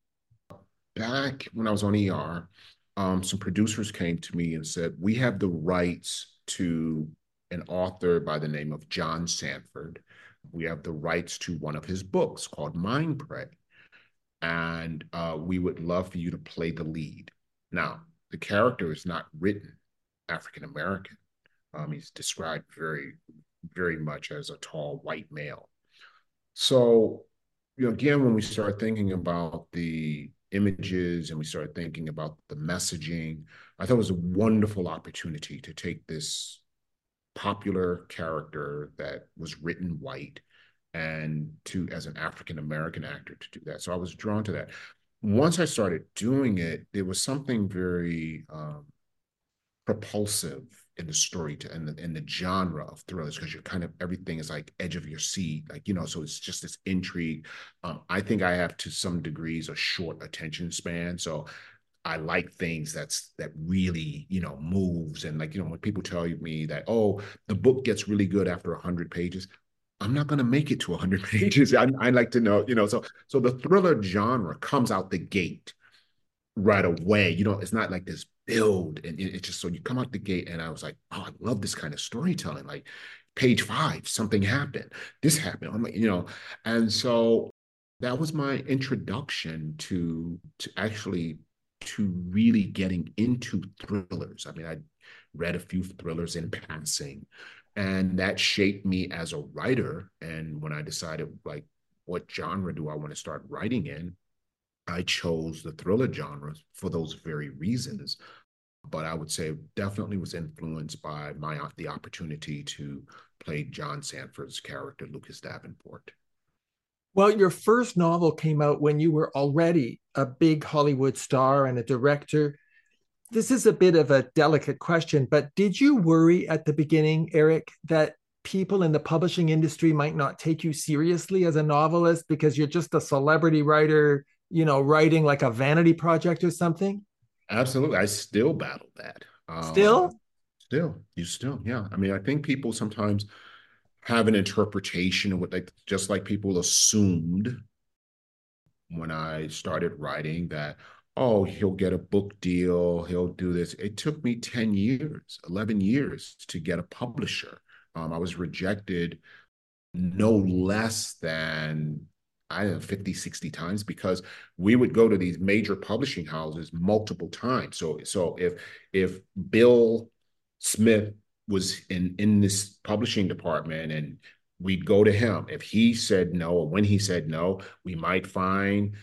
Back when I was on E R, um, some producers came to me and said, we have the rights to an author by the name of John Sanford. We have the rights to one of his books called Mind Prey. And uh, we would love for you to play the lead. Now, the character is not written African-American. Um, he's described very, very much as a tall white male. So, you know, again, when we start thinking about the images and we started thinking about the messaging, I thought it was a wonderful opportunity to take this popular character that was written white and to, as an African-American actor, to do that. So I was drawn to that. Once I started doing it, there was something very um, propulsive in the story to, in the, in the genre of thrillers, because you're kind of, everything is like edge of your seat, like, you know, so it's just this intrigue. Um, I think I have, to some degrees, a short attention span. So I like things that's, that really, you know, moves. And like, you know, when people tell me that, oh, the book gets really good after a hundred pages, I'm not going to make it to a hundred pages. I, I like to know, you know, so, so the thriller genre comes out the gate right away. You know, it's not like this build, and it's just, so you come out the gate, and I was like, oh, I love this kind of storytelling. Like page five, something happened, this happened. I'm like, you know, and so that was my introduction to to actually to really getting into thrillers. I mean, I read a few thrillers in passing, and that shaped me as a writer. And when I decided, like, what genre do I want to start writing in, I chose the thriller genre for those very reasons. But I would say definitely was influenced by my the opportunity to play John Sanford's character, Lucas Davenport. Well, your first novel came out when you were already a big Hollywood star and a director. This is a bit of a delicate question, but did you worry at the beginning, Eric, that people in the publishing industry might not take you seriously as a novelist because you're just a celebrity writer, you know, writing like a vanity project or something? Absolutely. I still battle that. Um, Still? Still, you still, yeah. I mean, I think people sometimes have an interpretation of what they, just like people assumed when I started writing that, oh, he'll get a book deal, he'll do this. It took me ten years, eleven years to get a publisher. Um, I was rejected no less than, I don't know, fifty, sixty times, because we would go to these major publishing houses multiple times. So, so if if Bill Smith was in, in this publishing department and we'd go to him, if he said no, or when he said no, we might find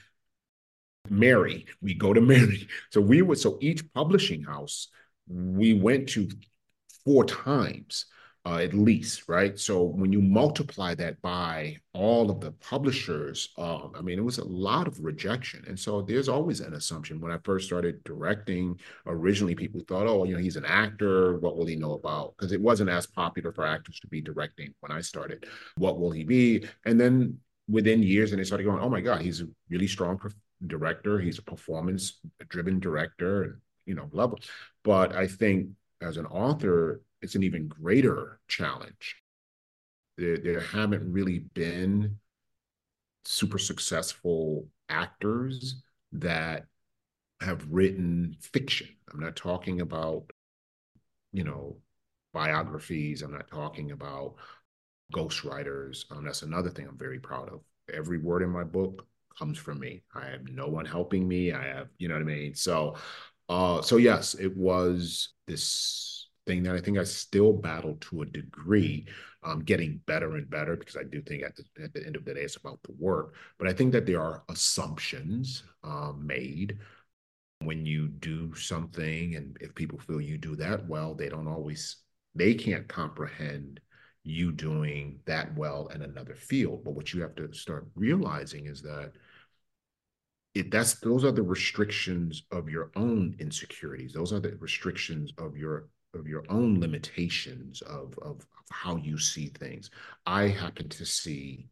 Mary. We go to Mary. So we would, so each publishing house we went to four times uh, at least, right? So when you multiply that by all of the publishers, um, I mean, it was a lot of rejection. And so there's always an assumption. When I first started directing, originally people thought, oh, you know, he's an actor. What will he know about? Because it wasn't as popular for actors to be directing when I started. What will he be? And then within years, and they started going, oh my God, he's a really strong director. He's a performance-driven director, and, you know, blah, blah. But I think as an author, it's an even greater challenge. There, there haven't really been super successful actors that have written fiction. I'm not talking about, you know, biographies. I'm not talking about ghostwriters. Um, that's another thing I'm very proud of. Every word in my book comes from me. I have no one helping me. I have, you know what I mean? So, uh, so yes, it was this thing that I think I still battle to a degree, um, getting better and better, because I do think at the, at the end of the day, it's about the work. But I think that there are assumptions um, made when you do something, and if people feel you do that well, they don't always, they can't comprehend you doing that well in another field. But what you have to start realizing is that it that's those are the restrictions of your own insecurities. Those are the restrictions of your of your own limitations of, of, of how you see things. I happen to see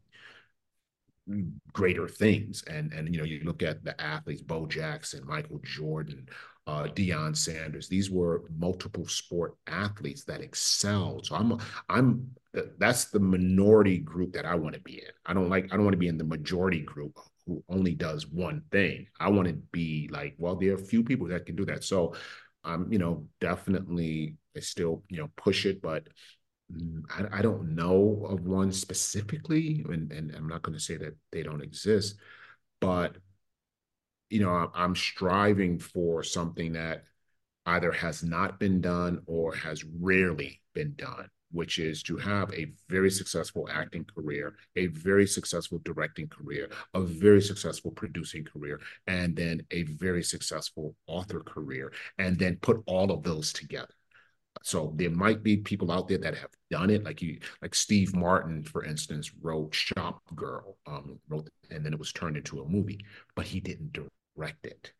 greater things. And, and, you know, you look at the athletes, Bo Jackson, Michael Jordan, uh, Deion Sanders, these were multiple sport athletes that excelled. So I'm, I'm, that's the minority group that I want to be in. I don't like, I don't want to be in the majority group who only does one thing. I want to be like, well, there are a few people that can do that. So I'm, you know, definitely, I still, you know, push it, but I, I don't know of one specifically, and, and I'm not going to say that they don't exist, but, you know, I'm striving for something that either has not been done or has rarely been done, which is to have a very successful acting career, a very successful directing career, a very successful producing career, and then a very successful author career, and then put all of those together. So there might be people out there that have done it, like you, like Steve Martin, for instance, wrote Shop Girl, um, wrote, and then it was turned into a movie, but he didn't direct it.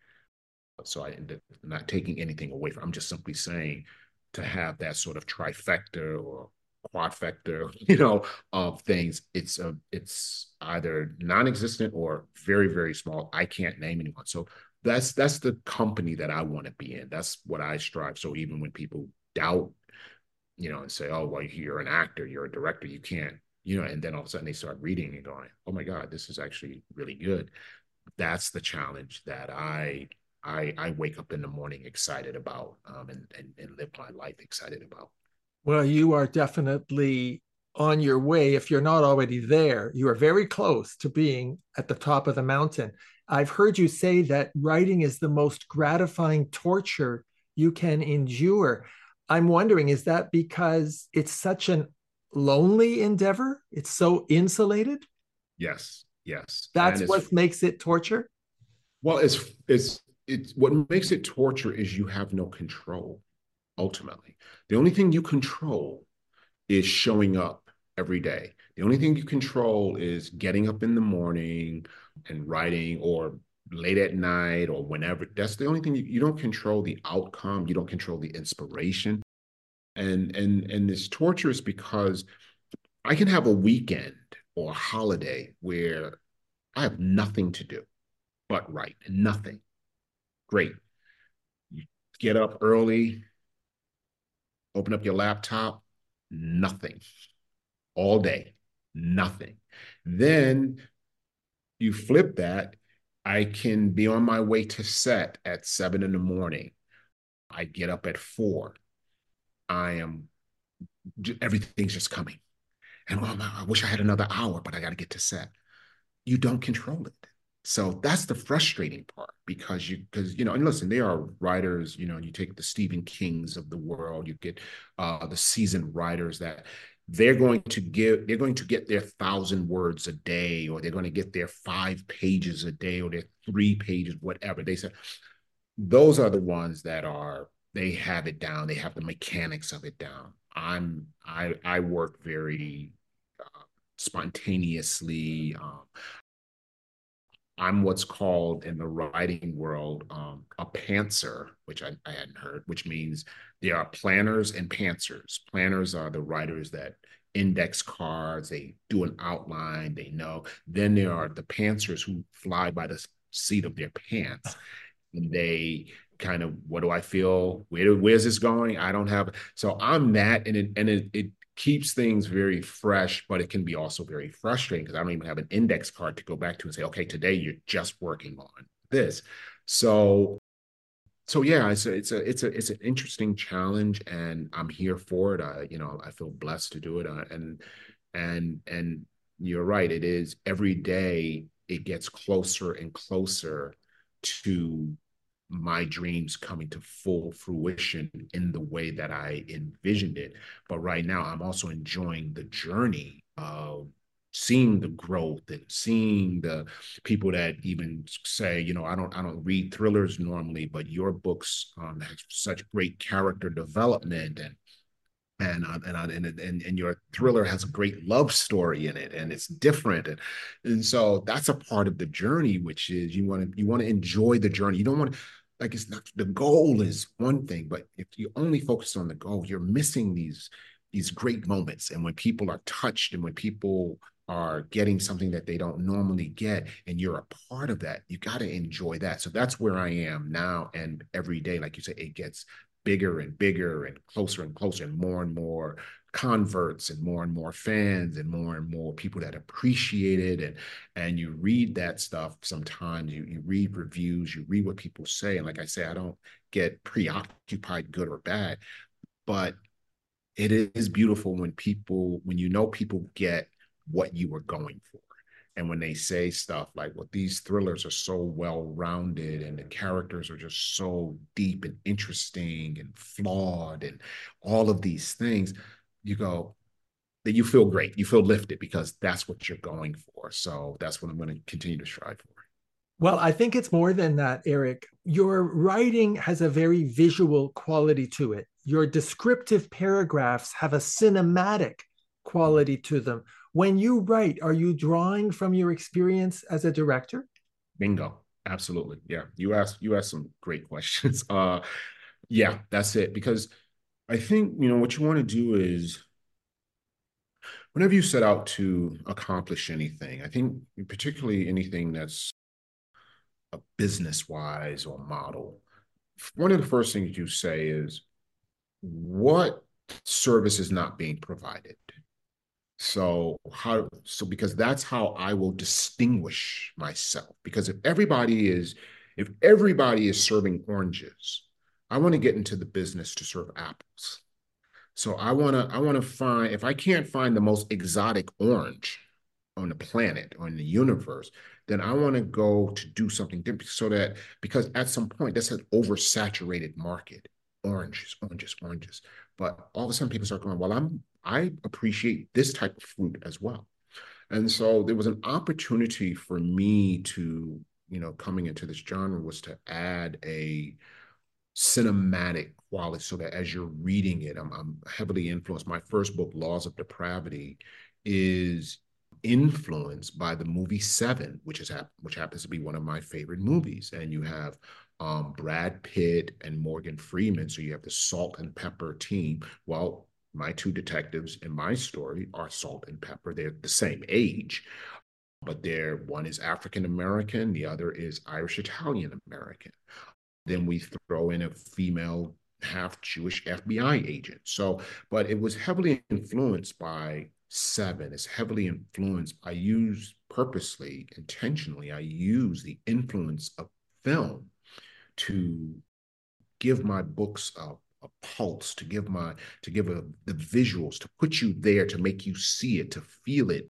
So I ended up not taking anything away from. I'm just simply saying, to have that sort of trifecta or quadfecta, you know, of things, it's a, it's either non-existent or very, very small. I can't name anyone. So that's that's the company that I want to be in. That's what I strive. So even when people doubt, you know, and say, oh, well, you're an actor, you're a director, you can't, you know, and then all of a sudden they start reading and going, oh my God, this is actually really good. That's the challenge that I I, I wake up in the morning excited about, um, and, and, and live my life excited about. Well, you are definitely on your way. If you're not already there, you are very close to being at the top of the mountain. I've heard you say that writing is the most gratifying torture you can endure. I'm wondering, is that because it's such an lonely endeavor? It's so insulated? Yes, yes. That's what makes it torture? Well, it's, it's, it's what makes it torture is you have no control, ultimately. The only thing you control is showing up every day. The only thing you control is getting up in the morning and writing, or late at night, or whenever. That's the only thing. You, you don't control the outcome. You don't control the inspiration. And, and, and it's torturous because I can have a weekend or a holiday where I have nothing to do but write, nothing. Great. You get up early, open up your laptop, nothing. all day, nothing. Then you flip that, I can be on my way to set at seven in the morning. I get up at four. I am, everything's just coming. And well, I wish I had another hour, but I got to get to set. You don't control it. So that's the frustrating part because you, because, you know, and listen, there are writers, you know, you take the Stephen Kings of the world, you get uh, the seasoned writers that they're going to give, they're going to get their thousand words a day, or they're going to get their five pages a day, or their three pages, whatever. They said, those are the ones that are, they have it down. They have the mechanics of it down. I'm, I, I work very uh, spontaneously. Um, I'm what's called in the writing world um, a pantser, which I, I hadn't heard, which means there are planners and pantsers. Planners are the writers that index cards, they do an outline, they know. Then there are the pantsers who fly by the seat of their pants. And they kind of, what do I feel? Where, where's this going? I don't have. So I'm that, and it, and it, it keeps things very fresh, but it can be also very frustrating because I don't even have an index card to go back to and say, okay, today you're just working on this. So, so yeah, it's a, it's a, it's a, it's an interesting challenge, and I'm here for it. I, you know, I feel blessed to do it, uh, and, and, and you're right. It is every day. It gets closer and closer to my dreams coming to full fruition in the way that I envisioned it. But right now, I'm also enjoying the journey of seeing the growth and seeing the people that even say, you know, I don't, I don't read thrillers normally, but your books um, have such great character development, and and uh, and, uh, and and and your thriller has a great love story in it, and it's different, and and so that's a part of the journey, which is you want to you want to enjoy the journey. You don't want to, like, it's not, the goal is one thing, but if you only focus on the goal, you're missing these these great moments. And when people are touched, and when people are getting something that they don't normally get, and you're a part of that, you got to enjoy that. So that's where I am now, and every day, like you say, it gets bigger and bigger and closer and closer, and more and more converts, and more and more fans, and more and more people that appreciate it. And and you read that stuff sometimes, you, you read reviews, you read what people say. And like I say, I don't get preoccupied, good or bad, but it is beautiful when people, when you know people get what you were going for. And when they say stuff like, well, these thrillers are so well-rounded, and the characters are just so deep and interesting and flawed, and all of these things, you go, that you feel great. You feel lifted because that's what you're going for. So that's what I'm going to continue to strive for. Well, I think it's more than that, Eric. Your writing has a very visual quality to it. Your descriptive paragraphs have a cinematic quality to them. When you write, are you drawing from your experience as a director? Bingo. Absolutely. Yeah. You asked, you asked some great questions. Uh, yeah, that's it. Because I think, you know, what you want to do is, whenever you set out to accomplish anything, I think particularly anything that's a business-wise or model, one of the first things you say is, what service is not being provided? So how, so because that's how I will distinguish myself. Because if everybody is, if everybody is serving oranges, I want to get into the business to serve apples. So I want to, I want to find, if I can't find the most exotic orange on the planet or in the universe, then I want to go to do something different, so that, because at some point that's an oversaturated market. Oranges, oranges, oranges. But all of a sudden people start going, well, I'm, I appreciate this type of fruit as well. And so there was an opportunity for me to, you know, coming into this genre, was to add a cinematic quality, so that as you're reading it, I'm, I'm heavily influenced. My first book, Laws of Depravity, is influenced by the movie Seven, which is which happens to be one of my favorite movies. And you have um, Brad Pitt and Morgan Freeman, so you have the salt and pepper team. Well, my two detectives in my story are salt and pepper. They're the same age, but they're, one is African American, the other is Irish Italian American. Then we throw in a female half Jewish F B I agent. So, but it was heavily influenced by Seven is heavily influenced. I use purposely, intentionally, I use the influence of film to give my books a, a pulse, to give my to give a, the visuals, to put you there, to make you see it, to feel it.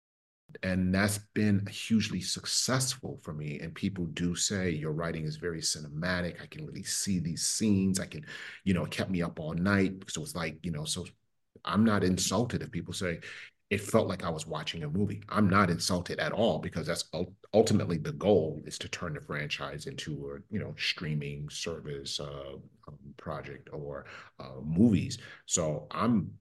And that's been hugely successful for me. And people do say your writing is very cinematic. I can really see these scenes. I can, you know, it kept me up all night. So it's like, you know, so I'm not insulted if people say it felt like I was watching a movie. I'm not insulted at all, because that's ultimately the goal, is to turn the franchise into a, you know, streaming service uh, project or uh, movies. So I'm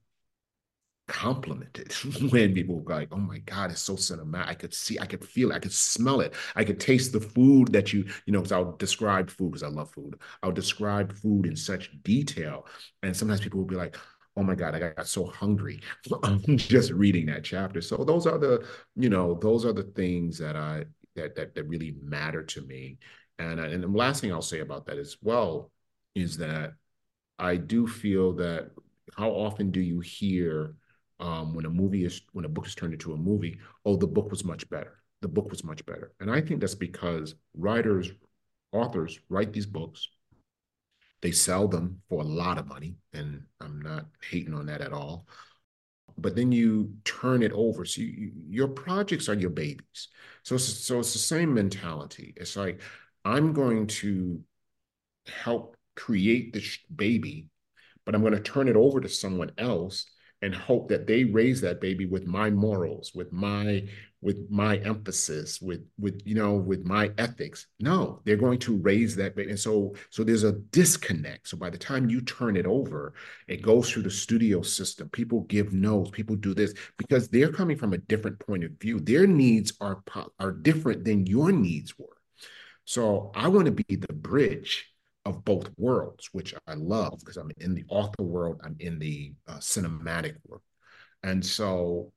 complimented when people go like, oh my God, it's so cinematic. I could see, I could feel it, I could smell it, I could taste the food that you, you know, because I'll describe food, because I love food. I'll describe food in such detail. And sometimes people will be like, oh my God, I got so hungry just reading that chapter. So those are the, you know, those are the things that I, that, that, that really matter to me. And, and the last thing I'll say about that as well is that I do feel that, how often do you hear um, when a movie is, when a book is turned into a movie, oh, the book was much better. The book was much better. And I think that's because writers, authors write these books. They sell them for a lot of money, and I'm not hating on that at all. But then you turn it over. So you, your projects are your babies. So it's, so it's the same mentality. It's like, I'm going to help create this baby, but I'm going to turn it over to someone else and hope that they raise that baby with my morals, with my with my emphasis, with with you know, with my ethics. No, they're going to raise that baby. And so so there's a disconnect. So by the time you turn it over, it goes through the studio system. People give notes, people do this, because they're coming from a different point of view. Their needs are are different than your needs were. So I want to be the bridge of both worlds, which I love, because I'm in the author world, I'm in the uh, cinematic world. And so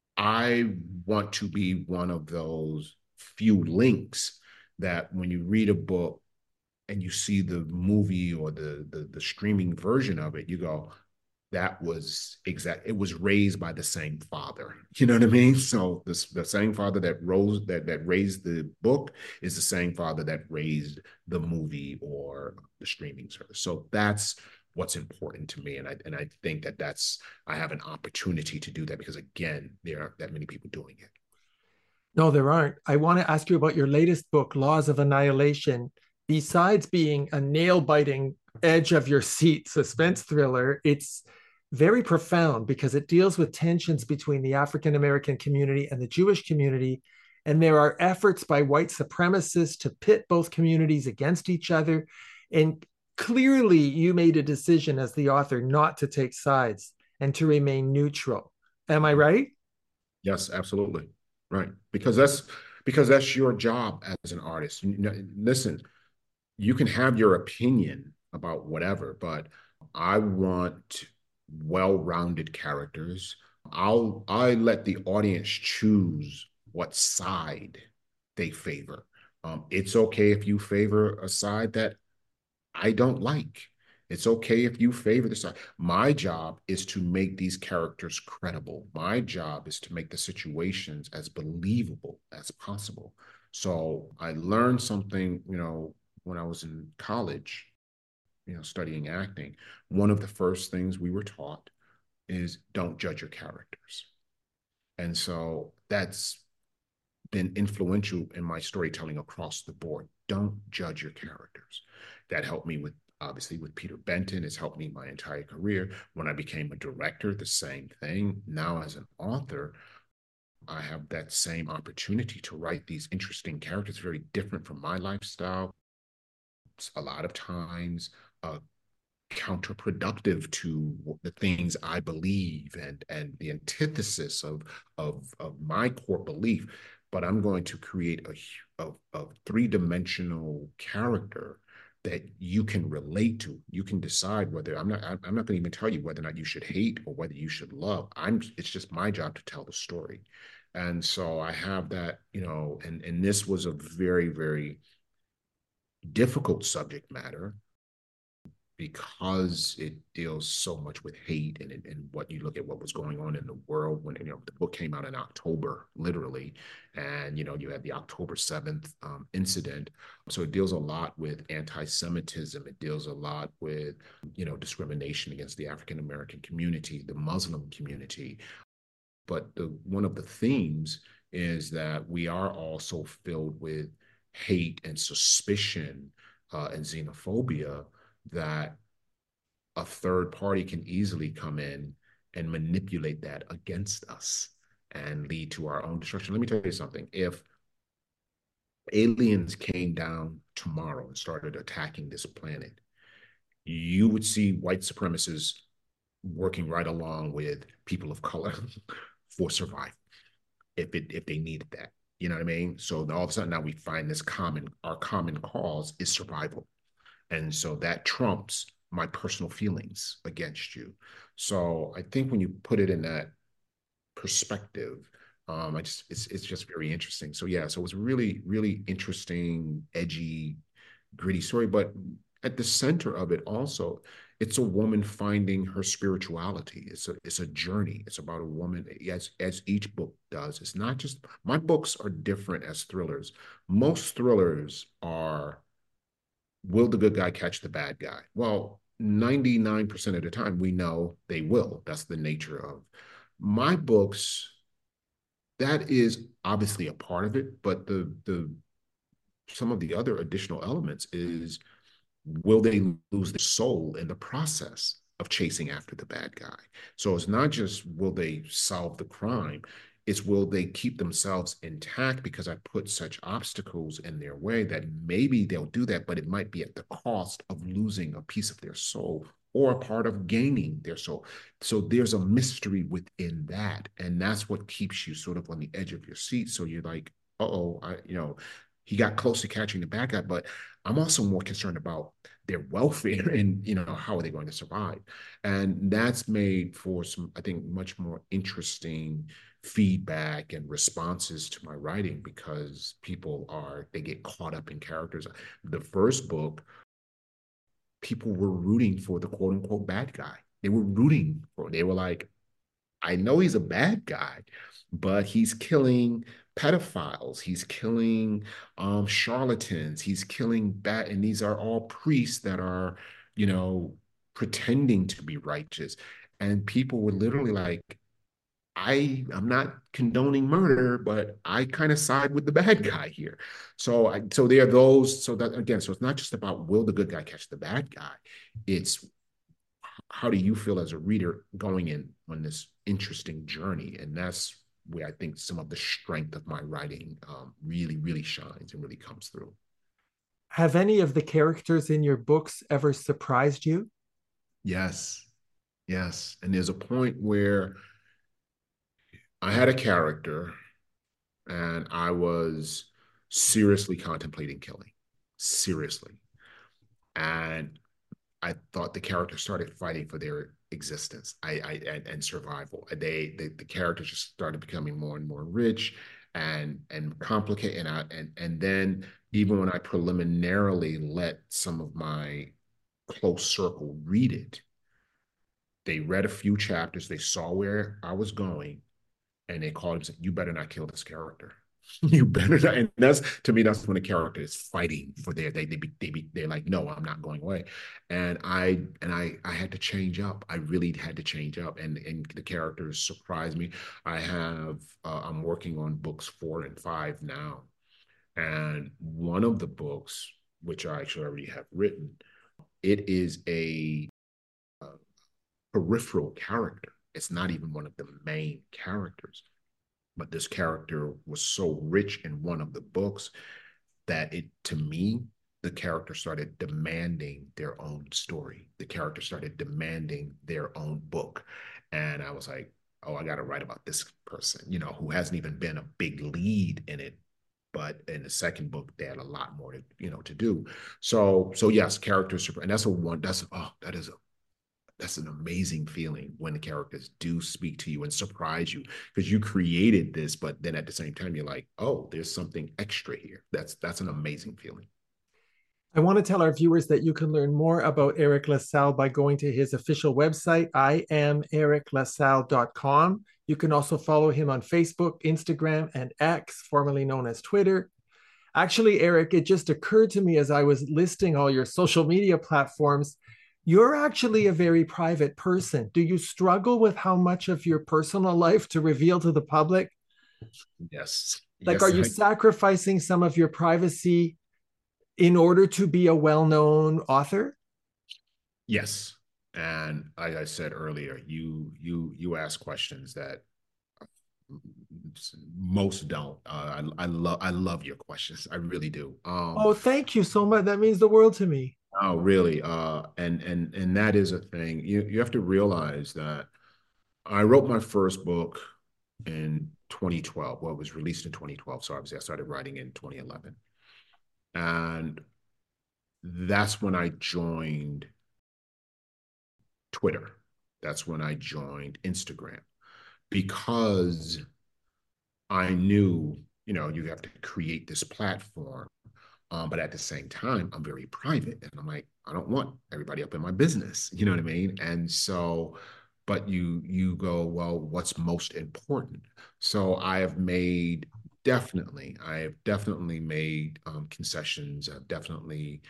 I want to be one of those few links that when you read a book and you see the movie or the, the, the streaming version of it, you go, that was exact. It was raised by the same father. You know what I mean? So this, the same father that rose that that raised the book is the same father that raised the movie or the streaming service. So that's what's important to me, and I and I think that that's I have an opportunity to do that, because again, there aren't that many people doing it. No, there aren't. I want to ask you about your latest book, Laws of Annihilation. Besides being a nail-biting, edge of your seat suspense thriller, it's very profound because it deals with tensions between the African American community and the Jewish community. And there are efforts by white supremacists to pit both communities against each other. And clearly, you made a decision as the author not to take sides and to remain neutral. Am I right? Yes, absolutely. Right. Because that's because that's your job as an artist. You know, listen, you can have your opinion about whatever, but I want well-rounded characters. I'll I let the audience choose what side they favor. Um, it's okay if you favor a side that I don't like. It's okay if you favor the side. My job is to make these characters credible. My job is to make the situations as believable as possible. So I learned something, you know, when I was in college, you know, studying acting. One of the first things we were taught is don't judge your characters. And so that's been influential in my storytelling across the board. Don't judge your characters. That helped me with, obviously, with Peter Benton. It's helped me my entire career. When I became a director, the same thing. Now as an author, I have that same opportunity to write these interesting characters, very different from my lifestyle. It's a lot of times uh, counterproductive to the things I believe and and the antithesis of of of my core belief. But I'm going to create a, a, a three-dimensional character that you can relate to. You can decide whether I'm not I'm not going to even tell you whether or not you should hate or whether you should love. I'm it's just my job to tell the story. And so I have that, you know, and and this was a very, very difficult subject matter. because it deals so much with hate and, and what you look at what was going on in the world when, you know, the book came out in October, literally. And, you know, you had the October seventh um, incident. So it deals a lot with anti-Semitism. It deals a lot with, you know, discrimination against the African-American community, the Muslim community. But the, one of the themes is that we are also filled with hate and suspicion uh, and xenophobia, that a third party can easily come in and manipulate that against us and lead to our own destruction. Let me tell you something. If aliens came down tomorrow and started attacking this planet, you would see white supremacists working right along with people of color for survival, if it if they needed that. You know what I mean? So all of a sudden now we find this common, our common cause is survival. And so that trumps my personal feelings against you. So I think when you put it in that perspective, um, I just it's it's just very interesting. So yeah, so it was a really, really interesting, edgy, gritty story. But at the center of it also, it's a woman finding her spirituality. It's a it's a journey. It's about a woman, as as each book does. It's not just, my books are different as thrillers. Most thrillers are, will the good guy catch the bad guy? Well, ninety-nine percent of the time we know they will. That's the nature of my books. That is obviously a part of it, but the the some of the other additional elements is, will they lose their soul in the process of chasing after the bad guy? So it's not just will they solve the crime, it's will they keep themselves intact, because I put such obstacles in their way that maybe they'll do that, but it might be at the cost of losing a piece of their soul or a part of gaining their soul. So there's a mystery within that. And that's what keeps you sort of on the edge of your seat. So you're like, uh-oh, I, you know, he got close to catching the bad guy, but I'm also more concerned about their welfare and, you know, how are they going to survive? And that's made for some, I think, much more interesting feedback and responses to my writing, because people are, they get caught up in characters. The first book, people were rooting for the quote unquote bad guy. They were rooting for, they were like, I know he's a bad guy, but he's killing pedophiles, he's killing um, charlatans, he's killing bad, and these are all priests that are, you know, pretending to be righteous. And people were literally like, I, I'm not condoning murder, but I kind of side with the bad guy here. So I, so there are those, so that again, so it's not just about will the good guy catch the bad guy, it's how do you feel as a reader going in on this interesting journey? And that's where I think some of the strength of my writing um, really, really shines and really comes through. Have any of the characters in your books ever surprised you? Yes, yes. And there's a point where I had a character and I was seriously contemplating killing, seriously. And I thought the character started fighting for their existence, I, I and, and survival. They, they the characters just started becoming more and more rich and and complicated. And I and and then even when I preliminarily let some of my close circle read it, they read a few chapters, they saw where I was going, and they called him and said, "You better not kill this character." You better not. And that's, to me, that's when the character is fighting for their, they, they, be, they be, they're like, no, I'm not going away. And I, and I, I had to change up. I really had to change up, and, and the characters surprised me. I have, uh, I'm working on books four and five now. And one of the books, which I actually already have written, it is a uh, peripheral character. It's not even one of the main characters. But this character was so rich in one of the books that it, to me, the character started demanding their own story. The character started demanding their own book. And I was like, oh, I got to write about this person, you know, who hasn't even been a big lead in it. But in the second book, they had a lot more to, you know, to do. So, so yes, characters, and that's a one, that's, oh, that is a, that's an amazing feeling when the characters do speak to you and surprise you, because you created this, but then at the same time, you're like, oh, there's something extra here. That's, that's an amazing feeling. I want to tell our viewers that you can learn more about Eric LaSalle by going to his official website, I am eric lasalle dot com. You can also follow him on Facebook, Instagram, and X, formerly known as Twitter. Actually, Eric, it just occurred to me as I was listing all your social media platforms, you're actually a very private person. Do you struggle with how much of your personal life to reveal to the public? Yes. Like, yes, are you I, sacrificing some of your privacy in order to be a well-known author? yes. And like I said earlier, you you you ask questions that most don't. Uh, I I love I love your questions. I really do. Um, Oh, thank you so much. That means the world to me. oh, really? Uh, and and and that is a thing. You you have to realize that I wrote my first book in twenty twelve. Well, it was released in twenty twelve. So obviously I started writing in twenty eleven. And that's when I joined Twitter. That's when I joined Instagram because I knew, you know, you have to create this platform. Um, but at the same time, I'm very private. And I'm like, I don't want everybody up in my business. You know what I mean? And so, but you you go, well, what's most important? So I have made definitely, I have definitely made um, concessions. I've definitely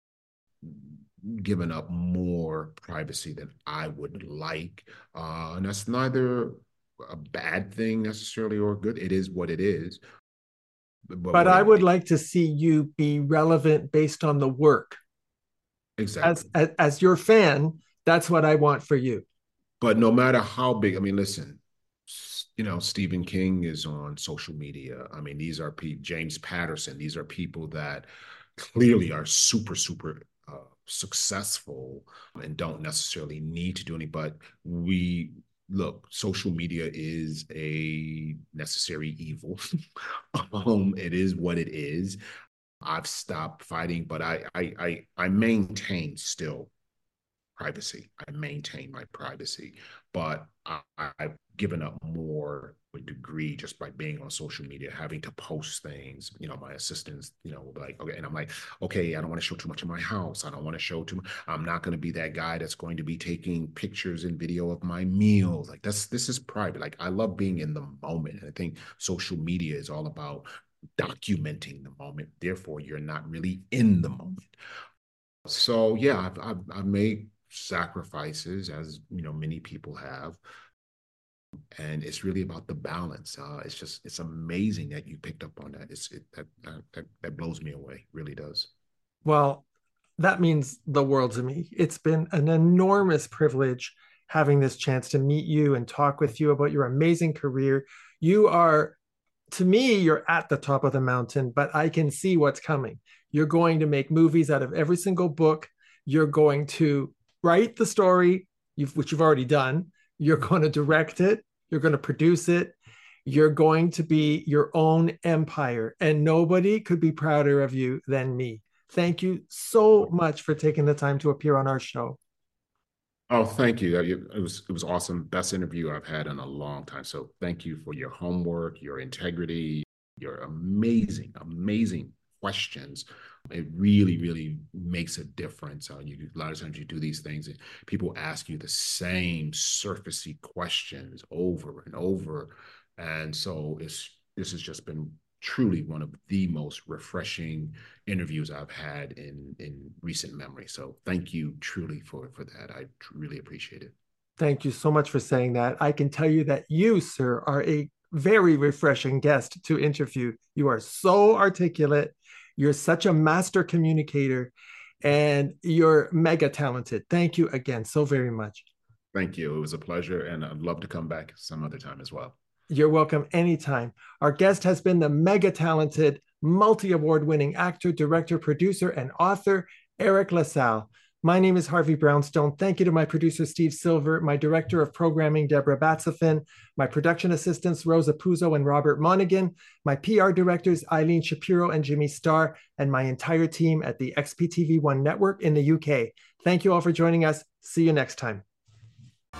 given up more privacy than I would like. Uh, and that's neither a bad thing necessarily or good. It is what it is. But But what I it would like to see you be relevant based on the work. As, exactly. as, as your fan, that's what I want for you. But no matter how big, I mean, listen, you know, Stephen King is on social media. I mean, these are people, James Patterson, these are people that clearly are super, super uh, successful and don't necessarily need to do any, but we, look, social media is a necessary evil. um, it is what it is. I've stopped fighting, but I, I, I, I maintain still privacy. I maintain my privacy, but I, I've given up more a degree just by being on social media, having to post things. You know, my assistants, you know, will be like, okay, and I'm like, okay, I don't want to show too much of my house. I don't want to show too much. I'm not going to be that guy that's going to be taking pictures and video of my meals. Like that's this is private. Like I love being in the moment. And I think social media is all about documenting the moment. Therefore, you're not really in the moment. So yeah, I've I've, I've made sacrifices, as you know, many people have, and it's really about the balance. Uh, it's just it's amazing that you picked up on that. It's it, that, that that blows me away. Really does. Well, that means the world to me. It's been an enormous privilege having this chance to meet you and talk with you about your amazing career. You are, to me, you're at the top of the mountain, but I can see what's coming. You're going to make movies out of every single book. You're going to write the story, you've, which you've already done. You're going to direct it. You're going to produce it. You're going to be your own empire, and nobody could be prouder of you than me. Thank you so much for taking the time to appear on our show. Oh, thank you. It was it was awesome. Best interview I've had in a long time. So thank you for your homework, your integrity, your amazing, amazing questions. It really, really makes a difference. Uh, you, a lot of times you do these things and people ask you the same surfacey questions over and over. And so it's this has just been truly one of the most refreshing interviews I've had in in recent memory. So thank you truly for for that. I really appreciate it. Thank you so much for saying that. I can tell you that you, sir, are a very refreshing guest to interview. You are so articulate. You're such a master communicator, and you're mega talented. Thank you again so very much. Thank you. It was a pleasure, and I'd love to come back some other time as well. You're welcome anytime. Our guest has been the mega talented, multi-award winning actor, director, producer, and author, Eric LaSalle. My name is Harvey Brownstone. Thank you to my producer, Steve Silver, my director of programming, Deborah Batsafin, my production assistants, Rosa Puzo and Robert Monaghan, my P R directors, Eileen Shapiro and Jimmy Starr, and my entire team at the X P T V one network in the U K. Thank you all for joining us. See you next time.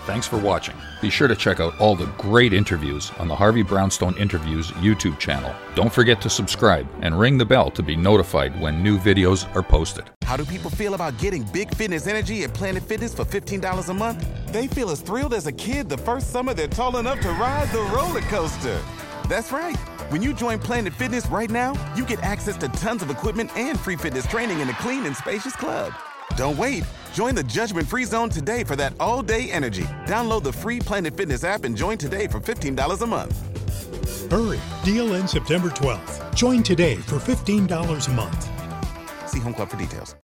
Thanks for watching. Be sure to check out all the great interviews on the Harvey Brownstone Interviews YouTube channel. Don't forget to subscribe and ring the bell to be notified when new videos are posted. How do people feel about getting Big Fitness Energy at Planet Fitness for fifteen dollars a month? They feel as thrilled as a kid the first summer they're tall enough to ride the roller coaster. That's right. When you join Planet Fitness right now, you get access to tons of equipment and free fitness training in a clean and spacious club. Don't wait. Join the judgment-free zone today for that all-day energy. Download the free Planet Fitness app and join today for fifteen dollars a month. Hurry. Deal ends September twelfth. Join today for fifteen dollars a month. See Home Club for details.